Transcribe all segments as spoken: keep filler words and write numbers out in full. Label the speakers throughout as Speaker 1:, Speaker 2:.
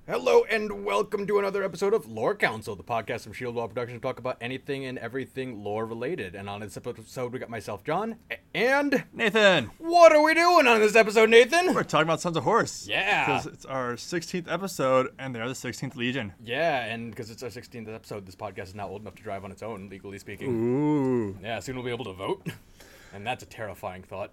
Speaker 1: Hello and welcome to another episode of Lore Council, the podcast from Shield Wall Productions. Talk about anything and everything lore related. And on this episode, we got myself, John, and
Speaker 2: Nathan.
Speaker 1: What are we doing on this episode, Nathan?
Speaker 2: We're talking about Sons of Horus.
Speaker 1: Yeah.
Speaker 2: Because it's our sixteenth episode, and they're the sixteenth Legion.
Speaker 1: Yeah, and because it's our sixteenth episode, this podcast is now old enough to drive on its own, legally speaking.
Speaker 2: Ooh.
Speaker 1: Yeah, soon we'll be able to vote, and that's a terrifying thought.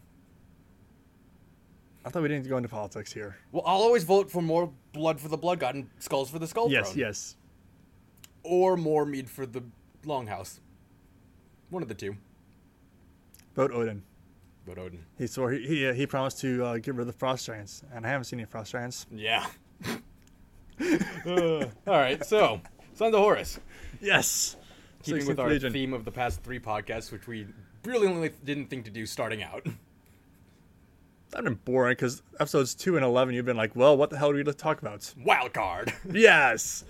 Speaker 2: I thought we didn't go into politics here.
Speaker 1: Well, I'll always vote for more blood for the Blood God and skulls for the Skull
Speaker 2: Yes,
Speaker 1: Throne.
Speaker 2: yes.
Speaker 1: Or more mead for the Longhouse. One of the two.
Speaker 2: Vote Odin.
Speaker 1: Vote Odin.
Speaker 2: He swore he he, uh, he promised to uh, get rid of the Frost Giants, and I haven't seen any Frost Giants.
Speaker 1: Yeah. uh, all right, so Sons of Horus.
Speaker 2: Yes.
Speaker 1: Keeping with our Legion. Theme of the past three podcasts, which we really only didn't think to do starting out.
Speaker 2: I've been boring because episodes two and eleven, you've been like, well, what the hell do we talk about?
Speaker 1: Wild card.
Speaker 2: Yes.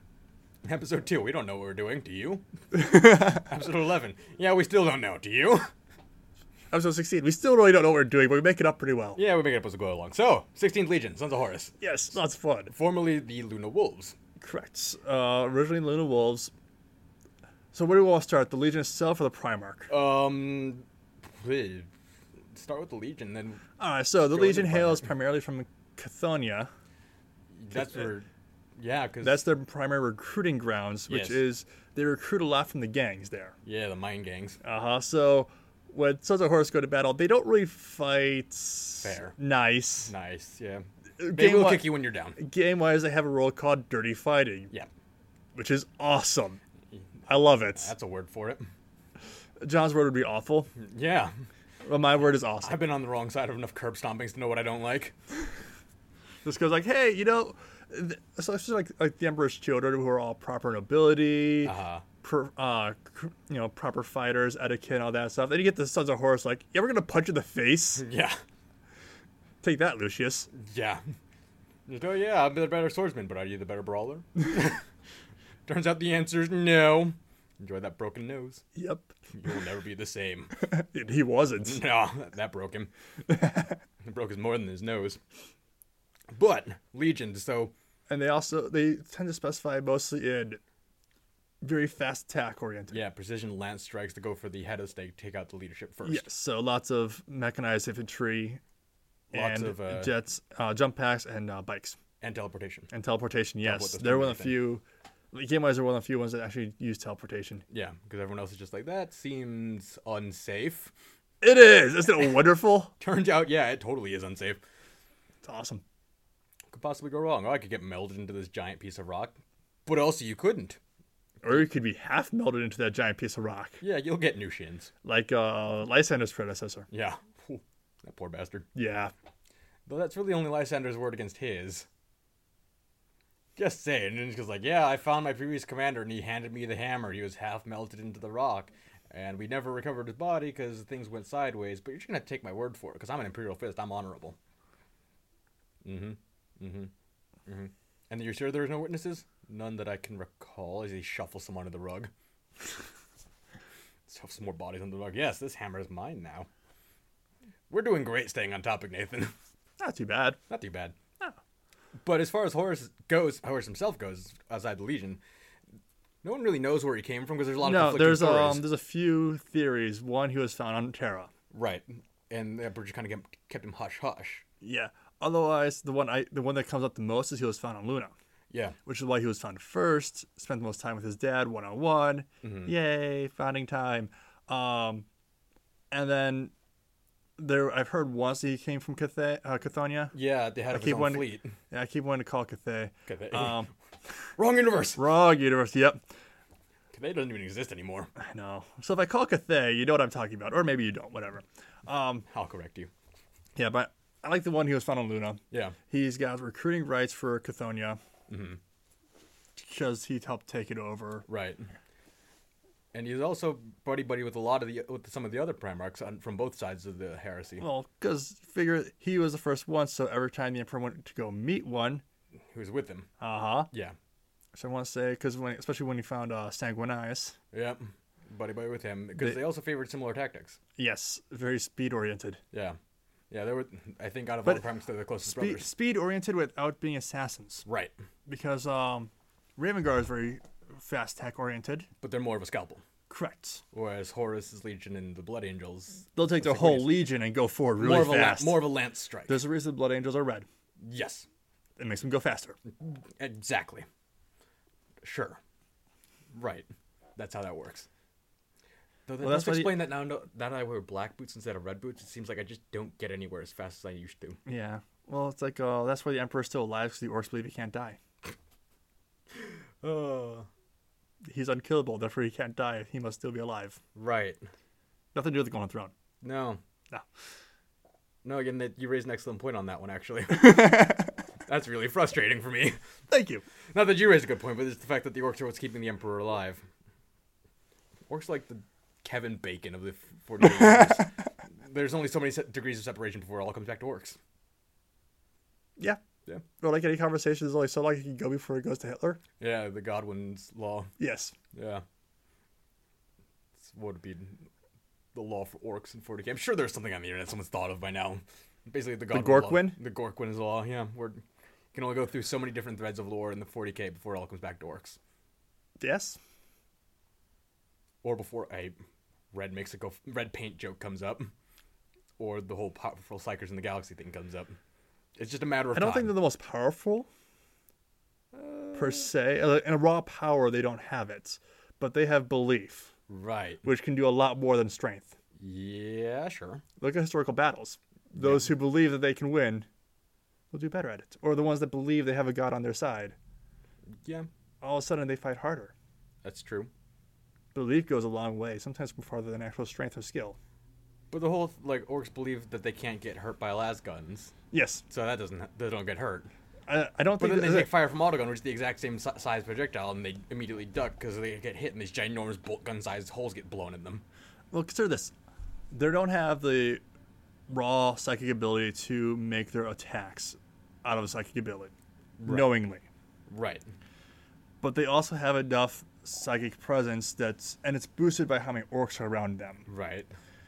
Speaker 1: Episode two, we don't know what we're doing. Do you? Episode eleven, yeah, we still don't know. Do you?
Speaker 2: Episode sixteen, we still really don't know what we're doing, but we make it up pretty well.
Speaker 1: Yeah, we make it up as we go along. So, sixteenth Legion, Sons of Horus.
Speaker 2: Yes, lots of fun.
Speaker 1: Formerly the Luna Wolves.
Speaker 2: Correct. Uh, originally Luna Wolves. So where do we want to start? The Legion itself or the Primarch?
Speaker 1: Um, please. Start with the Legion, then.
Speaker 2: All right, so the
Speaker 1: Go
Speaker 2: Legion
Speaker 1: into the
Speaker 2: hails
Speaker 1: Primarch.
Speaker 2: primarily from Cathonia.
Speaker 1: That's where, yeah, because
Speaker 2: That's their primary recruiting grounds, which
Speaker 1: Yes.
Speaker 2: is they recruit a lot from the gangs there.
Speaker 1: yeah, the mine gangs.
Speaker 2: Uh huh. So when Sons of Horus go to battle, they don't really fight.
Speaker 1: Fair.
Speaker 2: Nice.
Speaker 1: Nice, yeah. They
Speaker 2: Game
Speaker 1: will
Speaker 2: wi-
Speaker 1: kick you when you're down.
Speaker 2: Game wise, they have a role called Dirty Fighting,
Speaker 1: Yeah,
Speaker 2: which is awesome. I love it.
Speaker 1: that's a word for it.
Speaker 2: John's word would be awful,
Speaker 1: Yeah.
Speaker 2: but my word is awesome.
Speaker 1: I've been on the wrong side of enough curb stompings to know what I don't like.
Speaker 2: Just goes like, hey, you know, th- so it's just like like the Emperor's children who are all proper nobility,
Speaker 1: Uh-huh.
Speaker 2: per, uh, cr- you know, proper fighters, etiquette, and all that stuff. Then you get the Sons of Horus like, yeah, we're gonna punch you in the face.
Speaker 1: Yeah.
Speaker 2: Take that, Lucius.
Speaker 1: Yeah. Just, oh, yeah, I'm the better swordsman, but are you the better brawler? Turns out the answer is no. Enjoy that broken nose.
Speaker 2: Yep.
Speaker 1: You'll never be the same.
Speaker 2: And he wasn't.
Speaker 1: No, that, that broke him. It broke his more than his nose. But, Legion, so,
Speaker 2: And they also they tend to specify mostly in very fast attack oriented.
Speaker 1: yeah, precision lance strikes to go for the head of the stake, take out the leadership first.
Speaker 2: Yes. So lots of mechanized infantry,
Speaker 1: Lots
Speaker 2: and
Speaker 1: of, uh,
Speaker 2: jets, uh, jump packs, and uh, bikes.
Speaker 1: And teleportation.
Speaker 2: And teleportation, yes.
Speaker 1: Teleport, that's
Speaker 2: They're
Speaker 1: the
Speaker 2: one
Speaker 1: main
Speaker 2: of the few. Game-wise, they're one of the few ones that actually use teleportation.
Speaker 1: Yeah, because everyone else is just like, that seems unsafe.
Speaker 2: It is. Isn't it wonderful?
Speaker 1: Turns out, yeah, it totally is unsafe.
Speaker 2: It's awesome.
Speaker 1: Could possibly go wrong. Oh, I could get melded into this giant piece of rock. But also, you couldn't.
Speaker 2: Or you could be half melted into that giant piece of rock,
Speaker 1: Yeah, you'll get new shins.
Speaker 2: like uh, Lysander's predecessor.
Speaker 1: Yeah. Whew, that poor bastard.
Speaker 2: Yeah.
Speaker 1: Though that's really only Lysander's word against his. Just saying. And he's just like, yeah, I found my previous commander and he handed me the hammer. He was half melted into the rock. And we never recovered his body because things went sideways. But you're just going to take my word for it because I'm an Imperial Fist. I'm honorable. Mm-hmm. Mm-hmm. Mm-hmm. And you're sure there's no witnesses? None that I can recall as he shuffles some under the rug. Stuff some more bodies under the rug. Yes, this hammer is mine now. We're doing great staying on topic, Nathan.
Speaker 2: Not too bad.
Speaker 1: Not too bad.
Speaker 2: No.
Speaker 1: But as far as Horus goes, Horus himself goes, outside the Legion, no one really knows where he came from because there's a lot of
Speaker 2: No,
Speaker 1: conflicting
Speaker 2: there's
Speaker 1: stories.
Speaker 2: um, there's a few theories. One, he was found on Terra.
Speaker 1: Right. And the Emperor just kind of kept him hush-hush.
Speaker 2: Yeah. Otherwise, the one I the one that comes up the most is he was found on Luna,
Speaker 1: Yeah.
Speaker 2: which is why he was found first. Spent the most time with his dad, one on one. Yay, founding time. Um, and then there, I've heard once he came from Cathay, uh, Cathonia.
Speaker 1: Yeah, they had
Speaker 2: I
Speaker 1: his
Speaker 2: keep
Speaker 1: own
Speaker 2: wanting-
Speaker 1: fleet.
Speaker 2: Yeah, I keep wanting to call it Cathay.
Speaker 1: Cathay.
Speaker 2: Um,
Speaker 1: Wrong universe.
Speaker 2: wrong universe. Yep.
Speaker 1: Cathay doesn't even exist anymore.
Speaker 2: I know. So if I call Cathay, you know what I'm talking about, or maybe you don't. Whatever. Um,
Speaker 1: I'll correct you.
Speaker 2: yeah, but I like the one he was found on Luna.
Speaker 1: Yeah.
Speaker 2: He's got recruiting rights for Cathonia because he helped take it over.
Speaker 1: Right. And he's also buddy-buddy with a lot of the with some of the other Primarchs on, from both sides of the heresy.
Speaker 2: Well, because figure he was the first one, so every time the Emperor went to go meet one,
Speaker 1: Who was with him.
Speaker 2: uh huh.
Speaker 1: Yeah.
Speaker 2: So I want to say, because when, especially when he found uh, Sanguinius,
Speaker 1: Yep. Buddy-buddy with him. Because
Speaker 2: They-
Speaker 1: they also favored similar tactics.
Speaker 2: yes, very speed oriented.
Speaker 1: Yeah. Yeah, they were. I think out of
Speaker 2: But
Speaker 1: all the primates, they're the closest
Speaker 2: Speed,
Speaker 1: brothers.
Speaker 2: speed oriented without being assassins.
Speaker 1: Right,
Speaker 2: Because um, Raven Guard is very fast tech oriented.
Speaker 1: but they're more of a scalpel.
Speaker 2: Correct.
Speaker 1: Whereas Horus's Legion and the Blood Angels,
Speaker 2: They'll take their
Speaker 1: like
Speaker 2: whole
Speaker 1: what you-
Speaker 2: legion and go forward really
Speaker 1: more of a
Speaker 2: fast.
Speaker 1: la- more of a lance strike.
Speaker 2: There's a reason the Blood Angels are red.
Speaker 1: Yes,
Speaker 2: It makes them go faster.
Speaker 1: exactly. Sure. Right. That's how that works. Though that
Speaker 2: Well, that's
Speaker 1: does
Speaker 2: why the-
Speaker 1: explain that now, no, now that I wear black boots instead of red boots, it seems like I just don't get anywhere as fast as I used to.
Speaker 2: Yeah. Well, it's like uh, that's why the Emperor's still alive because the orcs believe he can't die.
Speaker 1: Oh.
Speaker 2: He's unkillable, therefore he can't die. He must still be alive.
Speaker 1: Right.
Speaker 2: Nothing to do with the Golden Throne.
Speaker 1: No.
Speaker 2: No.
Speaker 1: No, again, that you raised an excellent point on that one, actually. That's really frustrating for me.
Speaker 2: Thank you.
Speaker 1: Not that you raised a good point, but it's the fact that the orcs are what's keeping the Emperor alive. Orcs like the Kevin Bacon of the forty-eight years. There's only so many se- degrees of separation before it all comes back to orcs.
Speaker 2: Yeah.
Speaker 1: Yeah.
Speaker 2: Or like any conversation, there's only so long it can go before it goes to Hitler.
Speaker 1: Yeah, the Godwin's law.
Speaker 2: Yes.
Speaker 1: Yeah. It's what would be the law for orcs in forty K. I'm sure there's something on the internet someone's thought of by now. Basically, the Godwin
Speaker 2: Gorkwin?
Speaker 1: law. The Gorkwin's law, yeah. Where you can only go through so many different threads of lore in the forty K before it all comes back to orcs.
Speaker 2: Yes.
Speaker 1: Or before a red makes a go red paint joke comes up. Or the whole powerful Psychers in the Galaxy thing comes up. It's just a matter of
Speaker 2: I don't
Speaker 1: time.
Speaker 2: think they're the most powerful, per se. Uh, In a raw power, they don't have it. But they have belief,
Speaker 1: Right.
Speaker 2: which can do a lot more than strength.
Speaker 1: Yeah, sure.
Speaker 2: Look at historical battles. Those who believe that they can win will do better at it. Or the ones that believe they have a god on their side.
Speaker 1: Yeah,
Speaker 2: All of a sudden, they fight harder.
Speaker 1: that's true.
Speaker 2: Belief goes a long way, sometimes farther than actual strength or skill.
Speaker 1: But the whole, like, orcs believe that they can't get hurt by las guns.
Speaker 2: Yes.
Speaker 1: So that doesn't, they don't get hurt.
Speaker 2: I, I don't
Speaker 1: But
Speaker 2: think
Speaker 1: then they
Speaker 2: that,
Speaker 1: take fire from autogun, which is the exact same si- size projectile, and they immediately duck because they get hit and these ginormous bolt gun-sized holes get blown in them.
Speaker 2: Well, consider this. They don't have the raw psychic ability to make their attacks out of a psychic ability, knowingly.
Speaker 1: Right.
Speaker 2: But they also have enough psychic presence that's, and it's boosted by how many orcs are around them.
Speaker 1: Right.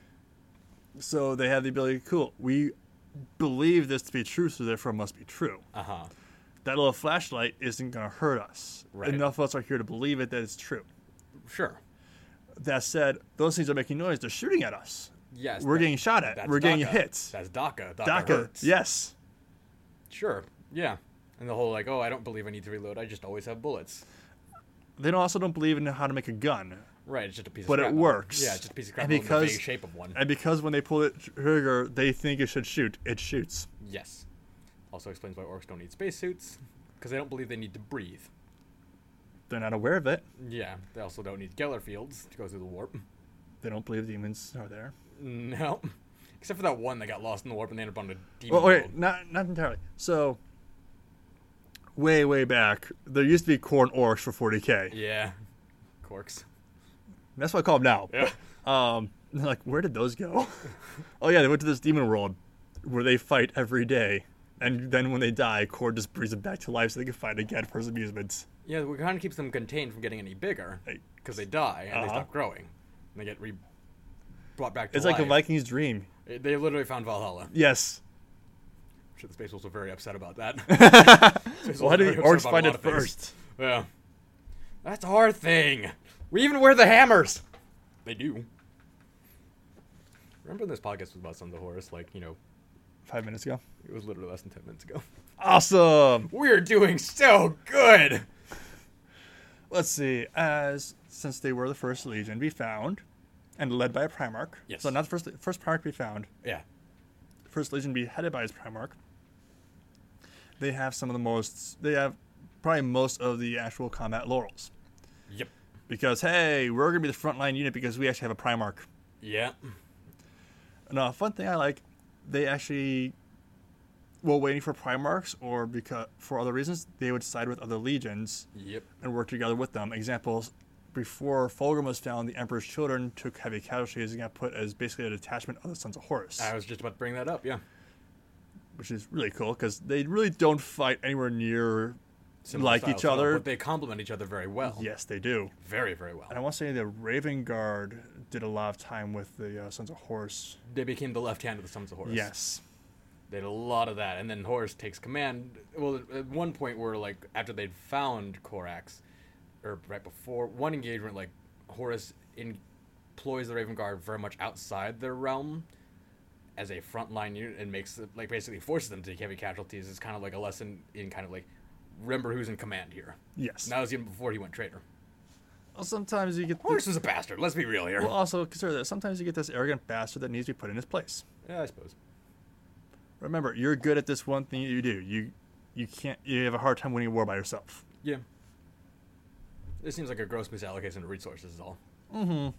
Speaker 2: So they have the ability, cool, we believe this to be true, so therefore it must be true.
Speaker 1: Uh-huh.
Speaker 2: That little flashlight isn't going to hurt us.
Speaker 1: Right.
Speaker 2: Enough of us are here to believe it that it's true.
Speaker 1: Sure.
Speaker 2: That said, those things are making noise. They're shooting at us.
Speaker 1: Yes.
Speaker 2: We're
Speaker 1: that-
Speaker 2: getting shot at.
Speaker 1: that's
Speaker 2: We're getting
Speaker 1: DACA.
Speaker 2: hit.
Speaker 1: That's DACA. DACA,
Speaker 2: DACA.
Speaker 1: hurts.
Speaker 2: Yes.
Speaker 1: Sure. Yeah. And the whole, like, oh, I don't believe I need to reload. I just always have bullets.
Speaker 2: They don't- also don't believe in how to make a gun.
Speaker 1: Right, it's just a piece
Speaker 2: But
Speaker 1: of
Speaker 2: it
Speaker 1: scrap metal.
Speaker 2: works.
Speaker 1: Yeah, it's just a piece of scrap
Speaker 2: And
Speaker 1: metal in the
Speaker 2: because-
Speaker 1: vague shape of one.
Speaker 2: And because when they pull the trigger, they think it should shoot, it shoots.
Speaker 1: Yes. Also explains why orcs don't need spacesuits, because they don't believe they need to breathe.
Speaker 2: They're not aware of it.
Speaker 1: Yeah, they also don't need Geller fields to go through the warp.
Speaker 2: They don't believe demons are there.
Speaker 1: No. Except for that one that got lost in the warp and they ended up on a demon
Speaker 2: Well, wait,
Speaker 1: world.
Speaker 2: not not entirely. So, way way back, there used to be corn orcs for forty K.
Speaker 1: Yeah. Corks.
Speaker 2: That's what I call them now.
Speaker 1: Yeah.
Speaker 2: Um, they're like, where did those go? Oh yeah, they went to this demon world where they fight every day, and then when they die, Cord just brings them back to life so they can fight again for his amusement.
Speaker 1: Yeah, we kind of keeps them contained from getting any bigger,
Speaker 2: Hey.
Speaker 1: because they die and they
Speaker 2: Uh-huh.
Speaker 1: stop growing. And they get re- brought back to
Speaker 2: It's
Speaker 1: life.
Speaker 2: like a Viking's dream.
Speaker 1: They- They literally found Valhalla.
Speaker 2: Yes.
Speaker 1: I'm sure the Space Wolves were very upset about that. Space Wolves
Speaker 2: Why
Speaker 1: were
Speaker 2: did
Speaker 1: very
Speaker 2: the
Speaker 1: upset
Speaker 2: orcs
Speaker 1: about a
Speaker 2: find
Speaker 1: lot
Speaker 2: it
Speaker 1: of things.
Speaker 2: first?
Speaker 1: Yeah. That's our thing. We even wear the hammers. They do. Remember when this podcast was about Sons of Horus? Like, you know,
Speaker 2: Five minutes ago.
Speaker 1: it was literally less than ten minutes ago.
Speaker 2: Awesome.
Speaker 1: We're doing so good.
Speaker 2: Let's see. As since they were the first legion to be found, and led by a Primarch.
Speaker 1: Yes.
Speaker 2: So not the first first Primarch to be found.
Speaker 1: Yeah.
Speaker 2: First legion to be headed by his Primarch. They have some of the most. They have probably most of the actual combat laurels.
Speaker 1: Yep.
Speaker 2: Because hey, we're gonna be the frontline unit because we actually have a Primarch.
Speaker 1: Yeah.
Speaker 2: Now, a fun thing I like, they actually, while waiting for Primarchs or because for other reasons, they would side with other legions
Speaker 1: Yep.
Speaker 2: and work together with them. Examples: before Fulgrim was found, the Emperor's children took heavy casualties and got put as basically a detachment of the Sons of Horus,
Speaker 1: I was just about to bring that up. Yeah.
Speaker 2: which is really cool because they really don't fight anywhere near
Speaker 1: Similar
Speaker 2: like
Speaker 1: styles,
Speaker 2: each
Speaker 1: so-
Speaker 2: other.
Speaker 1: but they complement each other very well.
Speaker 2: Yes, they do.
Speaker 1: Very, very well.
Speaker 2: And I want to say the Raven Guard did a lot of time with the uh, Sons of Horus.
Speaker 1: They became the left hand of the Sons of Horus.
Speaker 2: Yes.
Speaker 1: They had a lot of that, and then Horus takes command. Well, at one point where, like, after they'd found Korax, or right before, one engagement, like, Horus employs the Raven Guard very much outside their realm as a frontline unit and makes, it, like, basically forces them to take heavy casualties. It's kind of like a lesson in kind of, like, remember who's in command here.
Speaker 2: Yes.
Speaker 1: And that was even before he went traitor.
Speaker 2: Well, sometimes you get...
Speaker 1: Horus was a bastard, let's be real here.
Speaker 2: Well, also, consider that sometimes you get this arrogant bastard that needs to be put in his place.
Speaker 1: Yeah, I suppose.
Speaker 2: Remember, you're good at this one thing you do. You you can't. You have a hard time winning a war by yourself.
Speaker 1: Yeah. This seems like a gross misallocation of resources is all.
Speaker 2: Mm-hmm.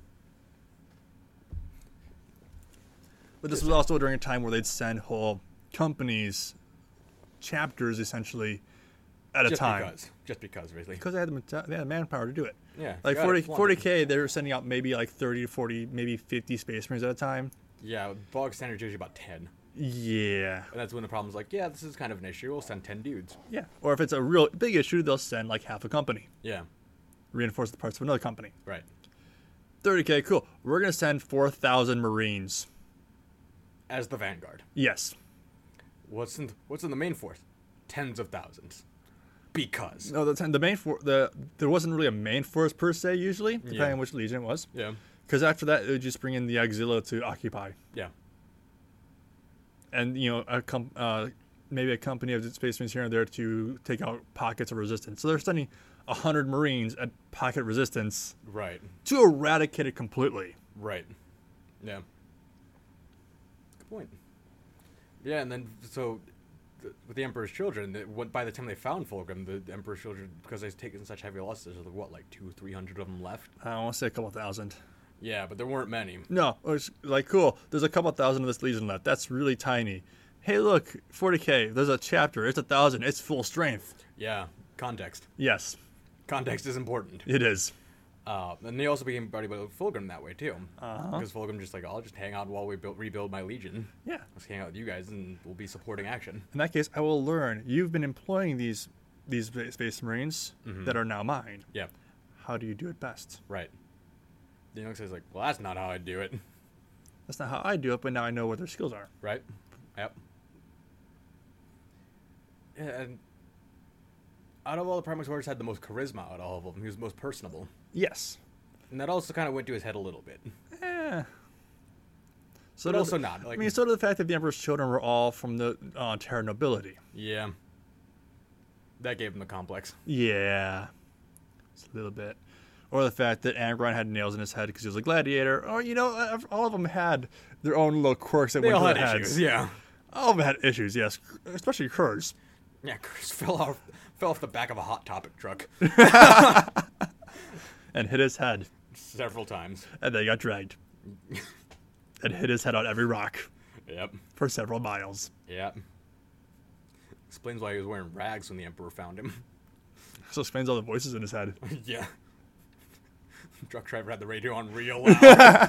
Speaker 2: But this was also during a time where they'd send whole companies, chapters essentially, at
Speaker 1: Just
Speaker 2: a time.
Speaker 1: because. Just because, really.
Speaker 2: Because they had the meta- they had the manpower to do it.
Speaker 1: Yeah.
Speaker 2: Like
Speaker 1: got
Speaker 2: forty,
Speaker 1: it, flaunt
Speaker 2: forty
Speaker 1: it.
Speaker 2: K, they were sending out maybe like thirty to forty, maybe fifty Space Marines at a time.
Speaker 1: Yeah, bog standard's usually about ten.
Speaker 2: Yeah.
Speaker 1: And that's when the problem's like, yeah, this is kind of an issue. We'll send ten dudes.
Speaker 2: Yeah. Or if it's a real big issue, they'll send like half a company.
Speaker 1: Yeah,
Speaker 2: Reinforce the parts of another company.
Speaker 1: right.
Speaker 2: thirty K, cool. We're going to send four thousand Marines.
Speaker 1: As the Vanguard.
Speaker 2: Yes.
Speaker 1: What's in what's in the main force? Tens of thousands. Because.
Speaker 2: No, the, the main for the there wasn't really a main force per se usually, depending
Speaker 1: Yeah.
Speaker 2: on which legion it was.
Speaker 1: Yeah.
Speaker 2: Because after that, it would just bring in the Auxilia to occupy,
Speaker 1: Yeah.
Speaker 2: and you know, a com- uh, maybe a company of Space Marines here and there to take out pockets of resistance. So they're sending a hundred Marines at pocket resistance
Speaker 1: Right.
Speaker 2: to eradicate it completely.
Speaker 1: Right. Yeah. Good point. Yeah, and then so th- with the Emperor's Children, it, what, by the time they found Fulgrim, the Emperor's Children, because they've taken such heavy losses, there's what, like two, three hundred of them left.
Speaker 2: I want to say a couple thousand.
Speaker 1: Yeah, but there weren't many.
Speaker 2: No, it was like cool. There's a couple thousand of this legion left. That's really tiny. Hey, look, forty K. There's a chapter. It's a thousand. It's full strength.
Speaker 1: Yeah. Context.
Speaker 2: Yes,
Speaker 1: Context is important.
Speaker 2: it is.
Speaker 1: Uh, and they also became buddy with Fulgrim that way too,
Speaker 2: Uh-huh.
Speaker 1: because Fulgrim just like, I'll just hang out while we build, rebuild my legion.
Speaker 2: Yeah.
Speaker 1: Let's hang out with you guys, and we'll be supporting action.
Speaker 2: In that case, I will learn. You've been employing these these Spa- Space Marines
Speaker 1: Mhm.
Speaker 2: that are now mine.
Speaker 1: Yeah,
Speaker 2: How do you do it best?
Speaker 1: right. The young says like, well, that's not how I do it,
Speaker 2: That's not how I do it, but now I know what their skills are.
Speaker 1: right? Yep. Yeah, and out of all the Primax Warriors, had the most charisma out of all of them. He was the most personable,
Speaker 2: Yes.
Speaker 1: and that also kind of went to his head a little bit.
Speaker 2: Eh. So
Speaker 1: But
Speaker 2: does-
Speaker 1: also not. Like,
Speaker 2: I mean, so did the fact that the Emperor's children were all from the uh, Terran nobility.
Speaker 1: yeah, that gave him the complex.
Speaker 2: Yeah. Just a little bit. Or the fact that Angron had nails in his head because he was a gladiator. Or, you know, uh, all of them had their own little quirks that
Speaker 1: They
Speaker 2: went
Speaker 1: all
Speaker 2: to
Speaker 1: had
Speaker 2: their
Speaker 1: issues.
Speaker 2: heads.
Speaker 1: Yeah.
Speaker 2: All of them had issues, yes. Especially Kurz.
Speaker 1: Yeah, Chris fell off fell off the back of a Hot Topic truck
Speaker 2: And hit his head.
Speaker 1: several times.
Speaker 2: And then he got dragged. And hit his head on every rock
Speaker 1: Yep.
Speaker 2: for several miles.
Speaker 1: Yep. Explains why he was wearing rags when the Emperor found him.
Speaker 2: So explains all the voices in his head.
Speaker 1: Yeah. Truck driver had the radio on real loud. uh,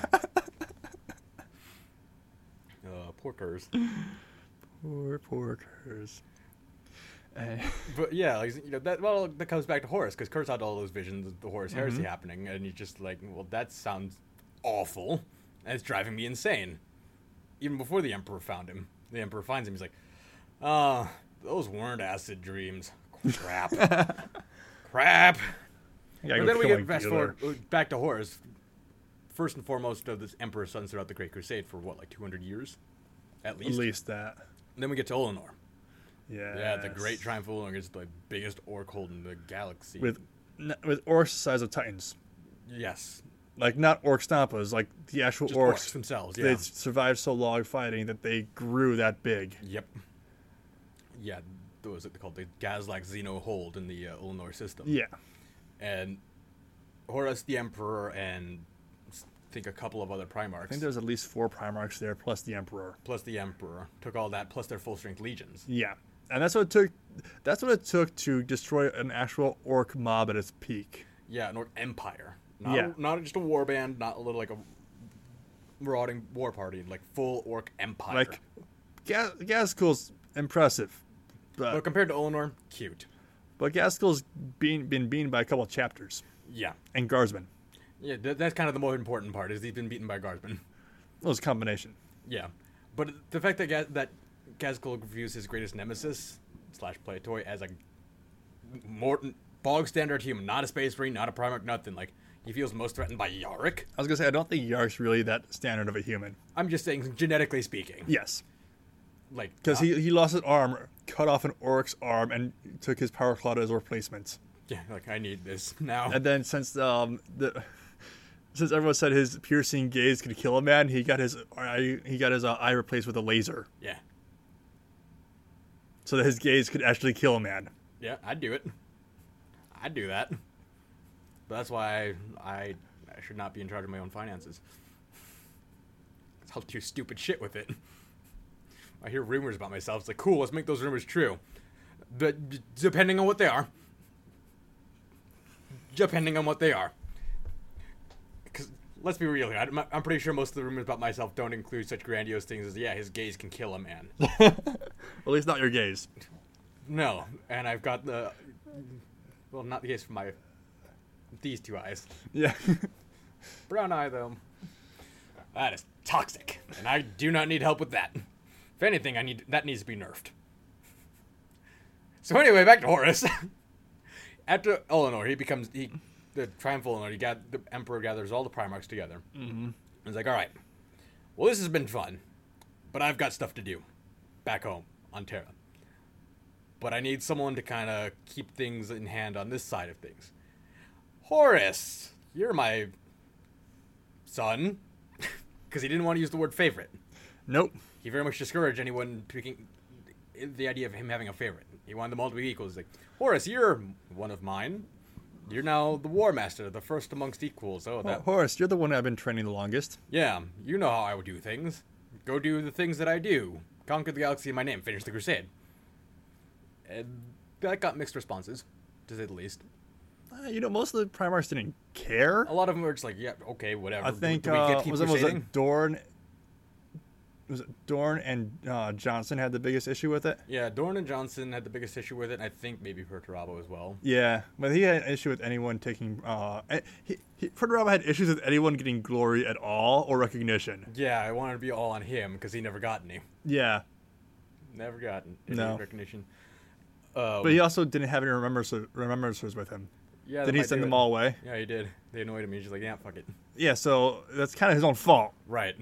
Speaker 1: poor Kurz.
Speaker 2: Poor, poor Kurz. Eh,
Speaker 1: But yeah, like you know that well that comes back to Horus because Kurz had all those visions of the Horus heresy
Speaker 2: Mhm.
Speaker 1: happening, and he's just like, well, that sounds awful, and it's driving me insane. Even before the Emperor found him, the Emperor finds him. He's like, ah, those weren't acid dreams. Crap. Crap.
Speaker 2: I gotta
Speaker 1: But
Speaker 2: go
Speaker 1: then we
Speaker 2: kill
Speaker 1: get
Speaker 2: my
Speaker 1: fast
Speaker 2: dealer.
Speaker 1: forward uh, back to Horus. First and foremost of this Emperor's sons throughout the Great Crusade for what, like two hundred years, at
Speaker 2: At
Speaker 1: least.
Speaker 2: least that.
Speaker 1: And then we get to Olinor.
Speaker 2: Yeah.
Speaker 1: Yeah, the Great Triumph of Olinor is the biggest orc hold in the galaxy.
Speaker 2: With n- with orcs the size of titans.
Speaker 1: yes,
Speaker 2: Like, not orc stampas, like the actual
Speaker 1: just orcs,
Speaker 2: orcs.
Speaker 1: themselves.
Speaker 2: They
Speaker 1: Yeah.
Speaker 2: survived so long fighting that they grew that big.
Speaker 1: Yep. Yeah, those are called the Gazlak Xeno hold in the uh, Olinor system.
Speaker 2: Yeah.
Speaker 1: And Horus the Emperor and I think a couple of other Primarchs,
Speaker 2: I think there's at least four Primarchs there, plus the Emperor.
Speaker 1: plus the Emperor, took all that plus their full strength legions.
Speaker 2: Yeah. And that's what it took. That's what it took to destroy an actual orc mob at its peak.
Speaker 1: Yeah, an orc empire. Not,
Speaker 2: Yeah.
Speaker 1: not just a war band, not a little like a marauding war party, like full orc empire.
Speaker 2: Like, Ga- Gaskell's impressive,
Speaker 1: but
Speaker 2: but
Speaker 1: compared to Olinor, cute.
Speaker 2: but Gaskell's been been beaten by a couple of chapters,
Speaker 1: Yeah.
Speaker 2: and Guardsmen.
Speaker 1: Yeah, th- that's kind of the more important part, is he's been beaten by Guardsmen.
Speaker 2: It was a combination.
Speaker 1: Yeah. But the fact that Ga- that Kazakul views his greatest nemesis slash play toy as a more bog standard human, not a space marine, not a Primarch, nothing. Like, he feels most threatened by Yarick.
Speaker 2: I was gonna say, I don't think Yarik's really that standard of a human.
Speaker 1: I'm just saying, genetically speaking.
Speaker 2: Yes.
Speaker 1: Like,
Speaker 2: Because
Speaker 1: uh,
Speaker 2: he, he lost his arm, cut off an Oryx arm, and took his Power Claw as a replacement.
Speaker 1: yeah, like, I need this now.
Speaker 2: And then since um the since everyone said his piercing gaze could kill a man, he got his eye, he got his uh, eye replaced with a laser,
Speaker 1: Yeah.
Speaker 2: so that his gaze could actually kill a man.
Speaker 1: Yeah, I'd do it. I'd do that. But that's why I, I, I should not be in charge of my own finances. I'll do stupid shit with it. I hear rumors about myself. It's like, cool, let's make those rumors true. But d- depending on what they are. Depending on what they are. Because, let's be real here. I'm, I'm pretty sure most of the rumors about myself don't include such grandiose things as, yeah, his gaze can kill a man.
Speaker 2: At least not your gaze.
Speaker 1: No. And I've got the... Well, not the gaze for my... These two eyes.
Speaker 2: Yeah.
Speaker 1: Brown eye, though. That is toxic. And I do not need help with that. If anything, I need that needs to be nerfed. So anyway, back to Horus. After Eleanor, he becomes he, the triumphal Eleanor. He got the Emperor gathers all the Primarchs together. Mm-hmm. He's like, all right, well, this has been fun, but I've got stuff to do back home on Terra. But I need someone to kind of keep things in hand on this side of things. Horus, you're my son, because he didn't want to use the word favorite.
Speaker 2: Nope.
Speaker 1: He very much discouraged anyone picking the idea of him having a favorite. He wanted them all to be equals. He's like, Horus, you're one of mine. You're now the War Master, the first amongst equals. Oh, that.
Speaker 2: Well, Horace, you're the one I've been training the longest.
Speaker 1: Yeah, you know how I would do things. Go do the things that I do. Conquer the galaxy in my name. Finish the crusade. And that got mixed responses, to say the least.
Speaker 2: Uh, you know, most of the Primarchs didn't care.
Speaker 1: A lot of them were just like, yeah, okay, whatever.
Speaker 2: I think
Speaker 1: do we get
Speaker 2: uh,
Speaker 1: to keep
Speaker 2: was it was
Speaker 1: crusading?
Speaker 2: it Dorn? Was it Dorn and uh, Johnson had the biggest issue with it?
Speaker 1: Yeah, Dorn and Johnson had the biggest issue with it, and I think maybe Perturabo as well.
Speaker 2: Yeah, but he had an issue with anyone taking. Uh, he, he, Perturabo had issues with anyone getting glory at all or recognition.
Speaker 1: Yeah, I wanted to be all on him because he never got any.
Speaker 2: Yeah,
Speaker 1: Never got any
Speaker 2: No.
Speaker 1: recognition. Um,
Speaker 2: but he also didn't have any remembrance remembrances with him.
Speaker 1: yeah,
Speaker 2: Did
Speaker 1: that
Speaker 2: he
Speaker 1: might
Speaker 2: send
Speaker 1: do
Speaker 2: them
Speaker 1: it.
Speaker 2: all away?
Speaker 1: Yeah, he did. They annoyed him. He's just like, yeah, fuck it.
Speaker 2: Yeah, so that's kind of his own fault.
Speaker 1: Right.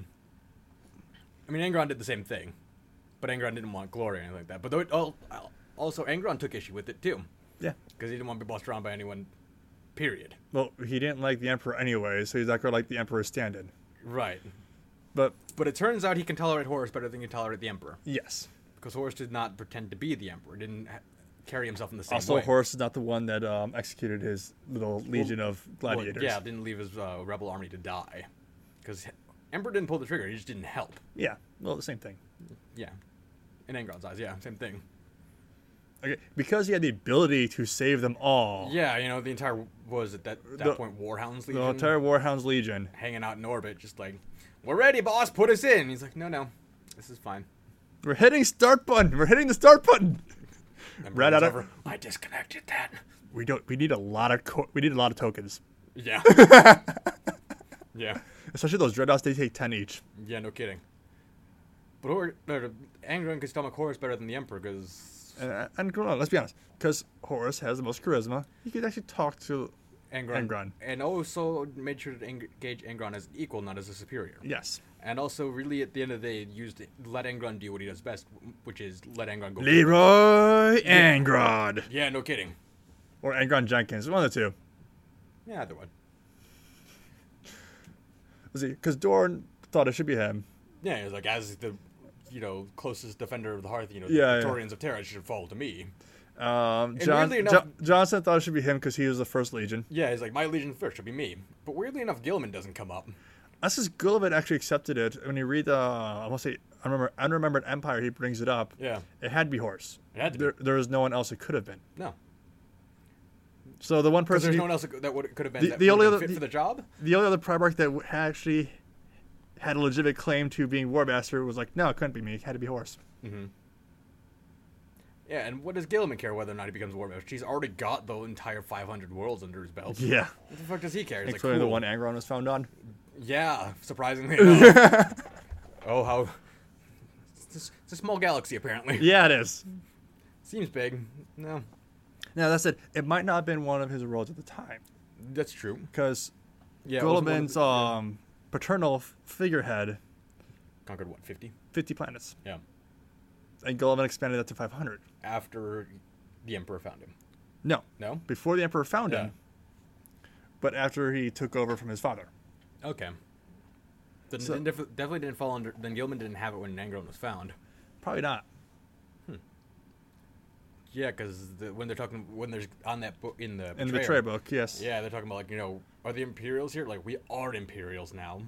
Speaker 1: I mean, Angron did the same thing, but Angron didn't want glory or anything like that. But though it, al- also, Angron took issue with it too,
Speaker 2: Yeah.
Speaker 1: because he didn't want to be bossed around by anyone. Period.
Speaker 2: Well, he didn't like the Emperor anyway, so he's not going to like the Emperor's stand-in.
Speaker 1: Right.
Speaker 2: But
Speaker 1: But it turns out he can tolerate Horus better than he can tolerate the Emperor,
Speaker 2: yes.
Speaker 1: because Horus did not pretend to be the Emperor. Didn't ha- carry himself in the same
Speaker 2: Also,
Speaker 1: way.
Speaker 2: Horus is not the one that um, executed his little legion of
Speaker 1: Well,
Speaker 2: gladiators.
Speaker 1: yeah, didn't leave his uh, rebel army to die, because Emperor didn't pull the trigger. He just didn't help.
Speaker 2: Yeah, well, the same thing.
Speaker 1: Yeah. In Angron's eyes, yeah, same thing.
Speaker 2: Okay, because he had the ability to save them all.
Speaker 1: Yeah, you know, the entire, what was it, that, that
Speaker 2: The-
Speaker 1: point, Warhounds
Speaker 2: The
Speaker 1: Legion?
Speaker 2: entire Warhounds Legion.
Speaker 1: Hanging out in orbit, just like, we're ready, boss, put us in. He's like, no, no, this is fine.
Speaker 2: We're hitting start button. We're hitting the start button.
Speaker 1: And
Speaker 2: Right
Speaker 1: Brandon's
Speaker 2: out of-
Speaker 1: over, I disconnected that.
Speaker 2: We don't. We need a lot of. Co- we need a lot of tokens,
Speaker 1: Yeah. yeah.
Speaker 2: especially those dreadnoughts. They take ten each.
Speaker 1: Yeah, no kidding. But Hor- uh, Angron could stomach Horus better than the Emperor, because
Speaker 2: And, and come on, let's be honest. Because Horus has the most charisma, he could actually talk to.
Speaker 1: Angron,
Speaker 2: Angron.
Speaker 1: And also made sure to engage Angron as an equal, not as a superior.
Speaker 2: Yes.
Speaker 1: And also, really, at the end of the day, used let Angron do what he does best, which is let Angron go.
Speaker 2: Leroy Angron.
Speaker 1: Yeah, no kidding.
Speaker 2: Or Angron Jenkins. One of the two.
Speaker 1: Yeah, either one.
Speaker 2: Because Dorn thought it should be him.
Speaker 1: Yeah, he was like, as the, you know, closest defender of the hearth, you know,
Speaker 2: Yeah,
Speaker 1: the
Speaker 2: yeah.
Speaker 1: Victorians of Terra should fall to me.
Speaker 2: Um,
Speaker 1: And
Speaker 2: John,
Speaker 1: weirdly enough-
Speaker 2: Jo- Johnson thought it should be him because he was the first Legion.
Speaker 1: Yeah, he's like, my Legion first should be me. But weirdly enough, Gilman doesn't come up.
Speaker 2: That's just Gulliver actually accepted it. When you read the, uh, I want to say, Unremembered, Unremembered Empire, he brings it up.
Speaker 1: Yeah.
Speaker 2: It had to be Horse.
Speaker 1: It had to be.
Speaker 2: There, there was no one else it could have been.
Speaker 1: No.
Speaker 2: So the one
Speaker 1: Because
Speaker 2: person,
Speaker 1: there's
Speaker 2: he-
Speaker 1: no one else that that would, could have been
Speaker 2: The-
Speaker 1: that
Speaker 2: the
Speaker 1: would
Speaker 2: only
Speaker 1: have
Speaker 2: other-
Speaker 1: been fit
Speaker 2: the-
Speaker 1: for the job.
Speaker 2: the only other Primarch that w- actually had a legitimate claim to being War Master was like, no, it couldn't be me. It had to be Horse.
Speaker 1: Mm-hmm. Yeah, and what does Gilman care whether or not he becomes War Master? He's already got the entire five hundred worlds under his belt.
Speaker 2: Yeah.
Speaker 1: What the fuck does he care? He's like,
Speaker 2: Including
Speaker 1: cool.
Speaker 2: the one Angron was found on.
Speaker 1: Yeah, surprisingly enough. Oh, how it's, it's a small galaxy, apparently.
Speaker 2: Yeah, it is.
Speaker 1: Seems big. No.
Speaker 2: Now, that said, it might not have been one of his worlds at the time.
Speaker 1: That's true.
Speaker 2: Because
Speaker 1: Yeah, it wasn't one of
Speaker 2: Gulliman's
Speaker 1: the- yeah.
Speaker 2: um, paternal f- figurehead,
Speaker 1: Conquered, what, fifty?
Speaker 2: fifty planets.
Speaker 1: Yeah.
Speaker 2: And Gulliman expanded that to five hundred.
Speaker 1: After the Emperor found him.
Speaker 2: No,
Speaker 1: No?
Speaker 2: before the Emperor found
Speaker 1: Yeah.
Speaker 2: him, but after he took over from his father.
Speaker 1: Okay. Then
Speaker 2: So-
Speaker 1: it def- definitely didn't fall under... Then Gilman didn't have it when Angron was found.
Speaker 2: Probably not.
Speaker 1: Yeah, because the, when they're talking... When there's on that book... In the
Speaker 2: In the
Speaker 1: Betrayer,
Speaker 2: Betrayer book, yes.
Speaker 1: Yeah, they're talking about, like, you know... Are the Imperials here? Like, we are Imperials now.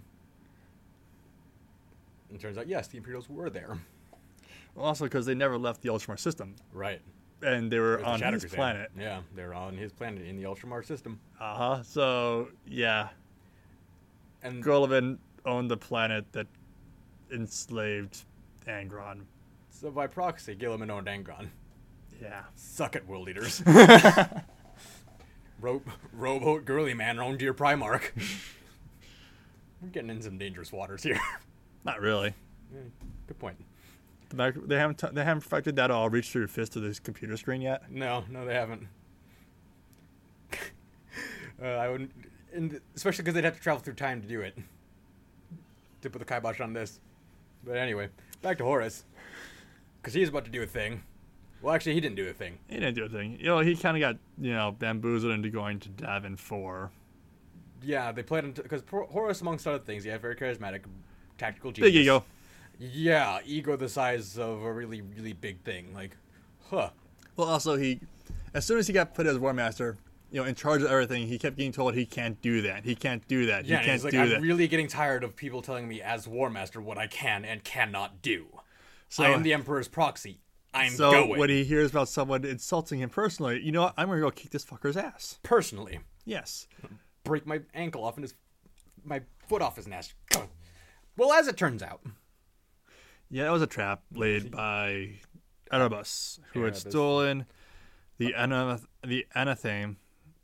Speaker 1: And it turns out, yes, the Imperials were there.
Speaker 2: Also, because they never left the Ultramar system,
Speaker 1: Right.
Speaker 2: and they
Speaker 1: It
Speaker 2: were
Speaker 1: was the
Speaker 2: on
Speaker 1: Shadow
Speaker 2: his
Speaker 1: Crusade.
Speaker 2: planet.
Speaker 1: Yeah, they're on his planet in the Ultramar system.
Speaker 2: Uh huh. So yeah,
Speaker 1: And
Speaker 2: Gulliman owned the planet that enslaved Angron.
Speaker 1: so by proxy, Gilliman owned Angron.
Speaker 2: Yeah.
Speaker 1: Suck it, world leaders. Ro- Rowboat Girly Man owned your Primarch. We're getting in some dangerous waters here.
Speaker 2: Not really.
Speaker 1: Yeah, good point.
Speaker 2: The back, they haven't t- they haven't perfected that all reach through your fist to this computer screen yet.
Speaker 1: No, no, they haven't. uh, I wouldn't, and especially because they'd have to travel through time to do it. To put the kibosh on this. But anyway, back to Horus. Because he's about to do a thing. Well, actually, he didn't do a thing.
Speaker 2: He didn't do a thing. You know, he kind of got you know bamboozled into going to Davin four.
Speaker 1: Yeah, they played him because Horus, amongst other things, he had very charismatic, tactical genius.
Speaker 2: Big ego.
Speaker 1: Yeah, ego the size of a really, really big thing. Like, huh.
Speaker 2: Well, also he, as soon as he got put as War Master, you know, in charge of everything, he kept getting told he can't do that. He can't do that.
Speaker 1: Yeah,
Speaker 2: he
Speaker 1: and
Speaker 2: can't
Speaker 1: he's like,
Speaker 2: do
Speaker 1: I'm
Speaker 2: that.
Speaker 1: really getting tired of people telling me as War Master what I can and cannot do.
Speaker 2: So-
Speaker 1: I am the Emperor's proxy. I'm
Speaker 2: so
Speaker 1: going.
Speaker 2: when he hears about someone insulting him personally, you know what? I'm gonna go kick this fucker's ass.
Speaker 1: Personally,
Speaker 2: Yes.
Speaker 1: break my ankle off and his, my foot off his ass. Well, as it turns out,
Speaker 2: Yeah, that was a trap laid by Erebus, who had
Speaker 1: Erebus.
Speaker 2: stolen the anath- the anatheme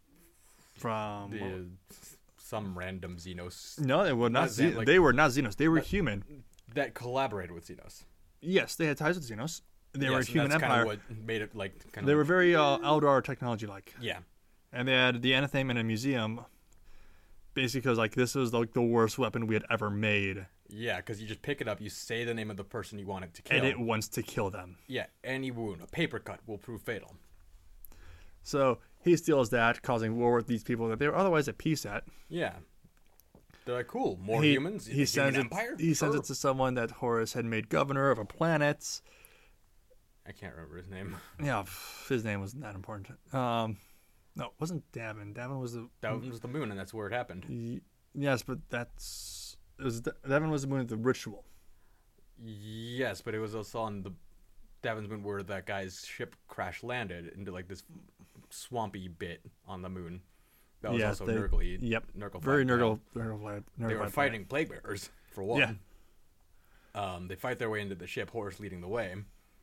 Speaker 2: from.
Speaker 1: the, some random Xenos
Speaker 2: No, they were not.
Speaker 1: Not Xen-
Speaker 2: Xen-
Speaker 1: like-
Speaker 2: they were not Xenos. They were human.
Speaker 1: that collaborated with Xenos.
Speaker 2: Yes, they had ties with Xenos. They were a
Speaker 1: Yes, and
Speaker 2: human
Speaker 1: that's
Speaker 2: empire.
Speaker 1: Kind of what made it like kind of.
Speaker 2: They were very uh, Eldar technology-like.
Speaker 1: Yeah.
Speaker 2: And they had the anatheme in a museum, basically because like this was like the worst weapon we had ever made,
Speaker 1: Yeah, because you just pick it up, you say the name of the person you want it to kill.
Speaker 2: and it wants to kill them.
Speaker 1: Yeah, any wound, a paper cut will prove fatal.
Speaker 2: So he steals that, causing war with these people that they were otherwise at peace at.
Speaker 1: Yeah. They're like, cool, more
Speaker 2: he,
Speaker 1: humans.
Speaker 2: He
Speaker 1: human
Speaker 2: sends it.
Speaker 1: empire.
Speaker 2: He sends
Speaker 1: Sure.
Speaker 2: it to someone that Horus had made governor of a planet.
Speaker 1: I can't remember his name.
Speaker 2: Yeah, pff, his name wasn't that important. Um, no, it wasn't Davin. Davin was the.
Speaker 1: That was the moon, and that's where it happened.
Speaker 2: Y- yes, but that's it was Davin was the moon of the ritual.
Speaker 1: Yes, but it was also on the Davin's moon where that guy's ship crash landed into like this swampy bit on the moon. That was
Speaker 2: Yes,
Speaker 1: also
Speaker 2: they-
Speaker 1: Nurgle.
Speaker 2: Yep,
Speaker 1: Nurgle
Speaker 2: very
Speaker 1: fight, yeah.
Speaker 2: Nurgle. Nurgle, Nurgle
Speaker 1: They were
Speaker 2: fight.
Speaker 1: fighting plague bearers for one.
Speaker 2: Yeah.
Speaker 1: Um, they fight their way into the ship, Horus leading the way,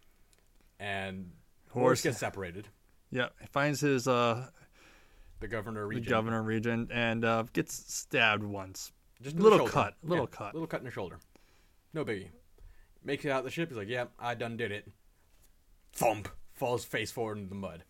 Speaker 1: and Horus,
Speaker 2: Horus-
Speaker 1: gets separated.
Speaker 2: Yeah, he finds his uh
Speaker 1: The governor
Speaker 2: the
Speaker 1: region,
Speaker 2: governor region and uh, gets stabbed once.
Speaker 1: just
Speaker 2: a
Speaker 1: in the
Speaker 2: little
Speaker 1: shoulder.
Speaker 2: cut,
Speaker 1: Yeah,
Speaker 2: little cut.
Speaker 1: little cut in the shoulder. No biggie. Makes it out of the ship. He's like, "Yeah, I done did it." Thump, falls face forward into the mud,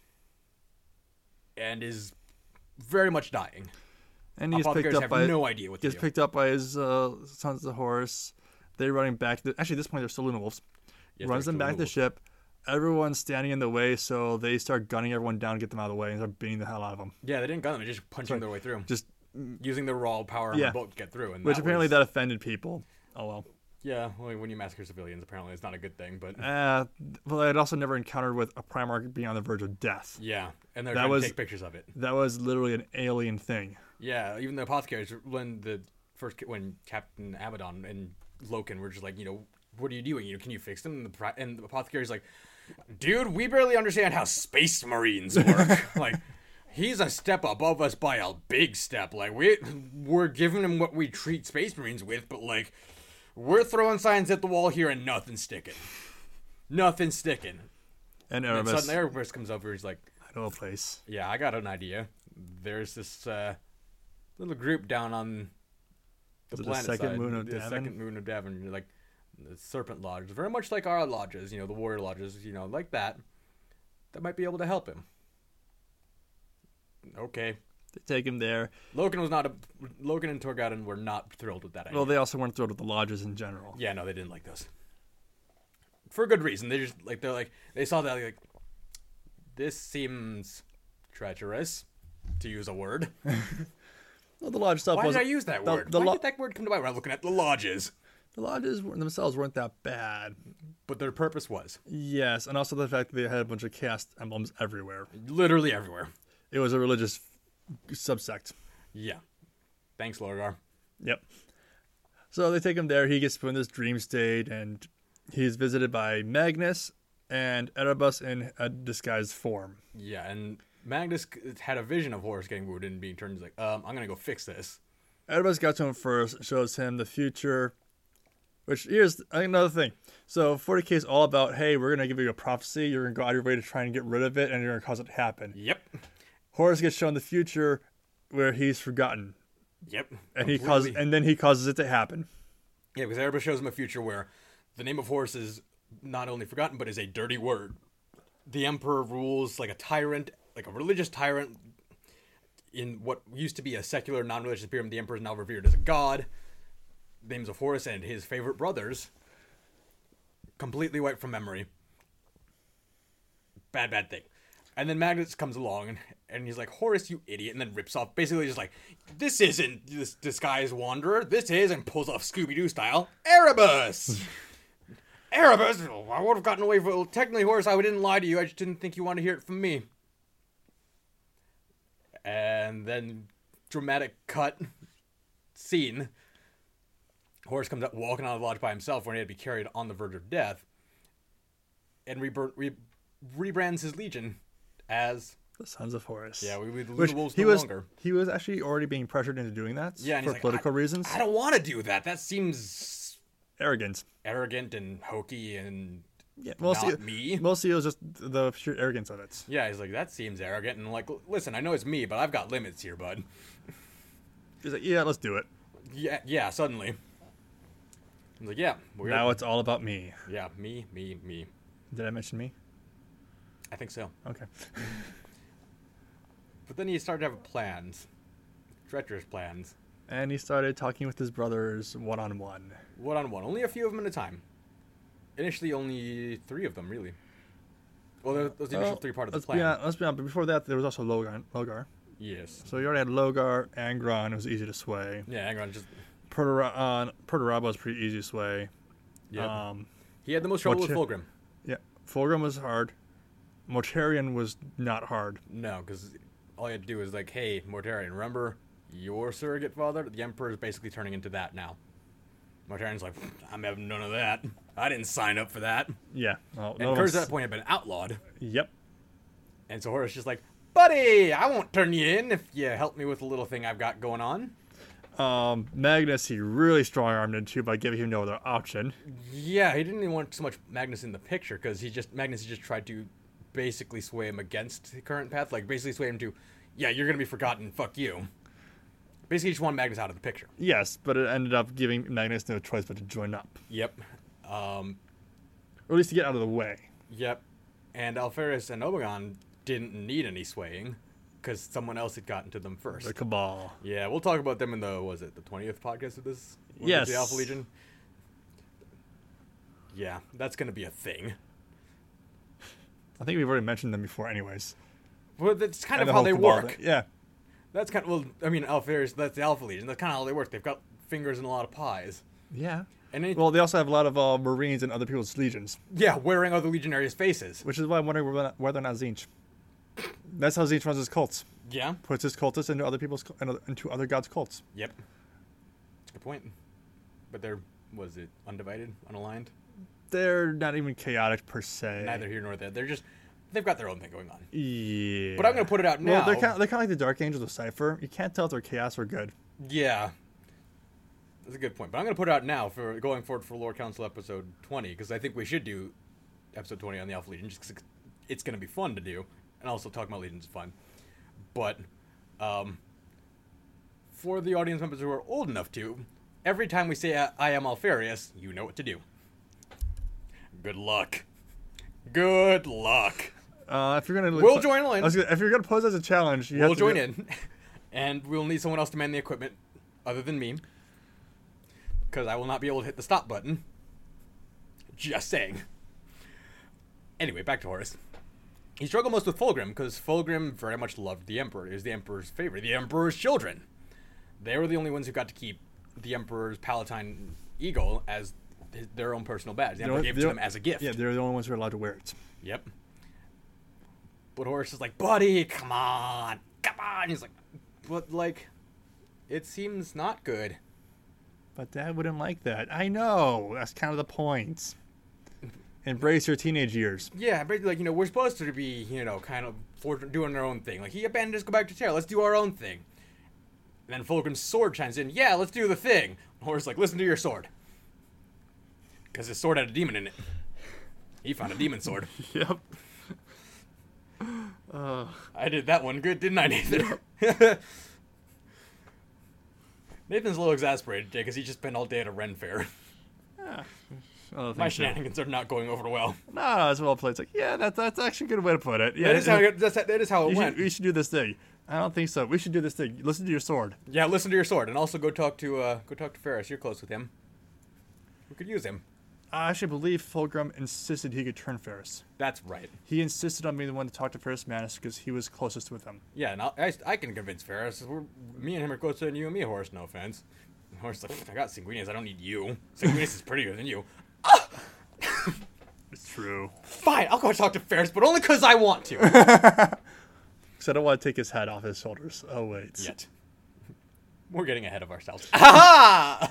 Speaker 1: and is very much dying.
Speaker 2: And he's picked
Speaker 1: Apothecaries
Speaker 2: up
Speaker 1: have
Speaker 2: by
Speaker 1: no idea what to
Speaker 2: gets
Speaker 1: do.
Speaker 2: picked up by his uh, sons of Horus. They're running back. To, actually, at this point, they're still Luna Wolves.
Speaker 1: Yes,
Speaker 2: runs
Speaker 1: they're
Speaker 2: them
Speaker 1: still
Speaker 2: back to the
Speaker 1: Luna
Speaker 2: ship. Everyone's standing in the way, so they start gunning everyone down, get them out of the way, and start beating the hell out of them.
Speaker 1: Yeah, they didn't gun them; they just punching
Speaker 2: Sorry.
Speaker 1: their way through,
Speaker 2: Just
Speaker 1: using their raw power on
Speaker 2: Yeah.
Speaker 1: the boat to get through. And
Speaker 2: which
Speaker 1: that
Speaker 2: apparently
Speaker 1: was,
Speaker 2: that offended people. Oh well.
Speaker 1: yeah, well, when you massacre civilians, apparently it's not a good thing. But
Speaker 2: Uh, well, I'd also never encountered with a Primarch being on the verge of death.
Speaker 1: yeah, and they're
Speaker 2: That
Speaker 1: trying
Speaker 2: was-
Speaker 1: to take pictures of it.
Speaker 2: That was literally an alien thing.
Speaker 1: Yeah, even the apothecaries, when the first when Captain Abaddon and Loken were just like, you know, what are you doing? You know, can you fix them? And the, pri- and the apothecary's like, dude, we barely understand how space marines work. Like, he's a step above us by a big step. Like, we we're giving him what we treat space marines with, but like, we're throwing signs at the wall here and nothing's sticking. Nothing's sticking.
Speaker 2: And
Speaker 1: And
Speaker 2: Erebus,
Speaker 1: suddenly Erebus comes over. He's like,
Speaker 2: I know a place.
Speaker 1: yeah, I got an idea. There's this uh, little group down on the
Speaker 2: Is it the
Speaker 1: planet
Speaker 2: second
Speaker 1: side,
Speaker 2: moon of
Speaker 1: the
Speaker 2: Davin?
Speaker 1: second moon of Davin. You're like, The Serpent Lodge, very much like our lodges, you know, the warrior lodges, you know, like that, that might be able to help him. Okay.
Speaker 2: They take him there.
Speaker 1: Loken was not a Loken and Torgadon were not thrilled with that idea.
Speaker 2: Well, they also weren't thrilled with the lodges in general.
Speaker 1: Yeah, no, they didn't like those. For a good reason. They just like they're like they saw that like this seems treacherous, to use a word.
Speaker 2: Well, the lodge stuff
Speaker 1: Why
Speaker 2: was.
Speaker 1: did I use that
Speaker 2: the,
Speaker 1: word?
Speaker 2: The
Speaker 1: Why
Speaker 2: lo-
Speaker 1: did that word come to mind when I'm looking at the lodges?
Speaker 2: The lodges themselves weren't that bad.
Speaker 1: But their purpose was
Speaker 2: Yes, and also the fact that they had a bunch of caste emblems everywhere.
Speaker 1: literally everywhere.
Speaker 2: It was a religious subsect.
Speaker 1: Yeah. Thanks, Lorgar.
Speaker 2: Yep. So they take him there. He gets put in this dream state, and he's visited by Magnus and Erebus in a disguised form.
Speaker 1: Yeah, and Magnus had a vision of Horus getting wounded and being turned. He's like, um, I'm gonna go fix this.
Speaker 2: Erebus got to him first, shows him the future. Which, here's another thing. So forty K is all about, hey, we're going to give you a prophecy. You're going to go out of your way to try and get rid of it, and you're going to cause it to happen.
Speaker 1: Yep.
Speaker 2: Horus gets shown the future where he's forgotten.
Speaker 1: Yep.
Speaker 2: And he
Speaker 1: Completely.
Speaker 2: causes, and then he causes it to happen.
Speaker 1: Yeah, because Erebus shows him a future where the name of Horus is not only forgotten, but is a dirty word. The Emperor rules like a tyrant, like a religious tyrant, in what used to be a secular, non-religious period. The Emperor is now revered as a god. Names of Horus and his favorite brothers completely wiped from memory. Bad, bad thing. And then Magnus comes along and, and he's like, Horus, you idiot, and then rips off, basically just like, this isn't this disguised wanderer, this is, and pulls off Scooby-Doo style, Erebus! Erebus! I would have gotten away with it. Well, technically, Horus, I didn't lie to you, I just didn't think you wanted to hear it from me. And then, dramatic cut scene. Horus comes up walking out of the lodge by himself when he had to be carried on the verge of death, and rebur- re- rebrands his legion as
Speaker 2: The Sons of Horus.
Speaker 1: yeah, we would
Speaker 2: Which
Speaker 1: the wolves
Speaker 2: he
Speaker 1: no
Speaker 2: was,
Speaker 1: longer.
Speaker 2: he was actually already being pressured into doing that
Speaker 1: Yeah, and
Speaker 2: for
Speaker 1: he's like,
Speaker 2: political
Speaker 1: I,
Speaker 2: reasons.
Speaker 1: I don't want to do that. That seems
Speaker 2: Arrogance.
Speaker 1: arrogant and hokey and
Speaker 2: Yeah, mostly,
Speaker 1: not me.
Speaker 2: Mostly it was just the sheer arrogance of it.
Speaker 1: Yeah, he's like, that seems arrogant. And like, listen, I know it's me, but I've got limits here, bud.
Speaker 2: He's like, yeah, let's do it.
Speaker 1: Yeah, yeah. Suddenly, I'm like, yeah, we're
Speaker 2: Now it's all about me.
Speaker 1: yeah, me, me, me.
Speaker 2: Did I mention me?
Speaker 1: I think so.
Speaker 2: Okay.
Speaker 1: But then he started to have plans, treacherous plans,
Speaker 2: And he started talking with his brothers one-on-one.
Speaker 1: one on one. Only a few of them at a time. Initially, only three of them, really. Well, there was the initial
Speaker 2: Well,
Speaker 1: three part of the
Speaker 2: let's
Speaker 1: plan.
Speaker 2: Be on, let's be honest, but before that, there was also Logar. Logar.
Speaker 1: Yes.
Speaker 2: So you already had Logar, Angron, who was easy to sway.
Speaker 1: Yeah, Angron just.
Speaker 2: Pertura- uh, Perturabo was pretty easy to sway.
Speaker 1: Yeah.
Speaker 2: Um,
Speaker 1: he had the most trouble with
Speaker 2: Moch-
Speaker 1: Fulgrim.
Speaker 2: yeah, Fulgrim was hard. Mortarion was not hard.
Speaker 1: No, because all you had to do was like, hey, Mortarion, remember your surrogate father? The Emperor is basically turning into that now. Mortarion's like, I'm having none of that. I didn't sign up for that.
Speaker 2: Yeah. Well,
Speaker 1: And
Speaker 2: no
Speaker 1: Kurz
Speaker 2: one's-
Speaker 1: at that point had been outlawed.
Speaker 2: Yep.
Speaker 1: And so Horus just like, buddy, I won't turn you in if you help me with the little thing I've got going on.
Speaker 2: Um, Magnus, he really strong-armed into by giving him no other option.
Speaker 1: Yeah, he didn't even want so much Magnus in the picture because he just Magnus just tried to basically sway him against the current path, like basically sway him to, yeah, you're gonna be forgotten, fuck you. Basically, just wanted Magnus out of the picture.
Speaker 2: Yes, but it ended up giving Magnus no choice but to join up.
Speaker 1: Yep, um,
Speaker 2: Or at least to get out of the way.
Speaker 1: yep, and Alferis and Omegon didn't need any swaying because someone else had gotten to them first.
Speaker 2: The Cabal.
Speaker 1: Yeah, we'll talk about them in the was it the twentieth podcast of this? Was it
Speaker 2: Yes.
Speaker 1: the Alpha Legion. Yeah, that's gonna be a thing.
Speaker 2: I think we've already mentioned them before anyways.
Speaker 1: Well, that's kind
Speaker 2: And
Speaker 1: of
Speaker 2: the
Speaker 1: how
Speaker 2: whole
Speaker 1: they
Speaker 2: Cabal
Speaker 1: work.
Speaker 2: thing. Yeah.
Speaker 1: That's kind of, well, I mean, Alferis, that's the Alpha Legion. That's kind of how they work. They've got fingers in a lot of pies.
Speaker 2: Yeah.
Speaker 1: And it,
Speaker 2: Well, they also have a lot of uh, Marines and other people's legions,
Speaker 1: yeah, wearing other legionaries' faces.
Speaker 2: which is why I'm wondering whether whether or not Zinch. That's how Zinch runs his cults.
Speaker 1: Yeah.
Speaker 2: Puts his cultists into other people's into other gods' cults.
Speaker 1: Yep. That's a good point. But they're, was it undivided, unaligned?
Speaker 2: They're not even chaotic per se.
Speaker 1: Neither here nor there. They're just, they've got their own thing going on.
Speaker 2: Yeah.
Speaker 1: But I'm going to put it out now.
Speaker 2: Well, they're kind of, they're kind of like the Dark Angels of Cypher. You can't tell if they're chaos or good.
Speaker 1: Yeah. That's a good point. But I'm going to put it out now for going forward for Lore Council episode twenty, because I think we should do episode twenty on the Alpha Legion, just 'cause it's going to be fun to do. And also talking about Legions is fun. But um, for the audience members who are old enough to, every time we say I, I am Alfarius, you know what to do. good luck. Good luck.
Speaker 2: Uh, if you're gonna,
Speaker 1: We'll join in.
Speaker 2: I was gonna, if you're gonna pose as a challenge, you
Speaker 1: We'll
Speaker 2: have to
Speaker 1: join
Speaker 2: do-
Speaker 1: in, and we'll need someone else to man the equipment, other than me, because I will not be able to hit the stop button. Just saying. Anyway, back to Horus. He struggled most with Fulgrim, because Fulgrim very much loved the Emperor. He was the Emperor's favorite. The Emperor's children. They were the only ones who got to keep the Emperor's Palatine Eagle as his, their own personal badge. The Emperor gave it to them as a gift.
Speaker 2: Yeah, they're the only ones who are allowed to wear it.
Speaker 1: Yep. But Horus is like, buddy, come on, come on. He's like, but like, it seems not good.
Speaker 2: But Dad wouldn't like that. I know. That's kind of the point. Embrace your teenage years.
Speaker 1: Yeah, but like, you know, we're supposed to be, you know, kind of for doing our own thing. Like, he abandoned us, go back to Terra. Let's do our own thing. And then Fulgrim's sword chimes in. Yeah, let's do the thing. Horus is like, listen to your sword. Because his sword had a demon in it. He found a demon sword.
Speaker 2: Yep. Uh,
Speaker 1: I did that one good, didn't I, Nathan? Nathan's a little exasperated today because he just spent all day at a Ren fair.
Speaker 2: yeah. Oh,
Speaker 1: My shenanigans are not going over well.
Speaker 2: No, it's well played. It's like, yeah, that's that's actually a good way to put it. Yeah,
Speaker 1: that, is how, it, that's, that is how it
Speaker 2: you
Speaker 1: went.
Speaker 2: Should, we should do this thing. I don't think so. We should do this thing. Listen to your sword.
Speaker 1: Yeah, listen to your sword, and also go talk to uh, go talk to Ferris. You're close with him. We could use him.
Speaker 2: I actually believe Fulgrim insisted he could turn Ferris.
Speaker 1: That's right.
Speaker 2: He insisted on being the one to talk to Ferris Manus because he was closest with him.
Speaker 1: Yeah, and I'll, I, I can convince Ferris. We're, me and him are closer than you and me, Horus. No offense. Horus is like, I got Sanguinius. I don't need you. Sanguinius is prettier than you.
Speaker 2: It's true.
Speaker 1: Fine, I'll go talk to Ferris, but only because I want to.
Speaker 2: Because I don't want to take his head off his shoulders. Oh, wait.
Speaker 1: Yet. We're getting ahead of ourselves. Ha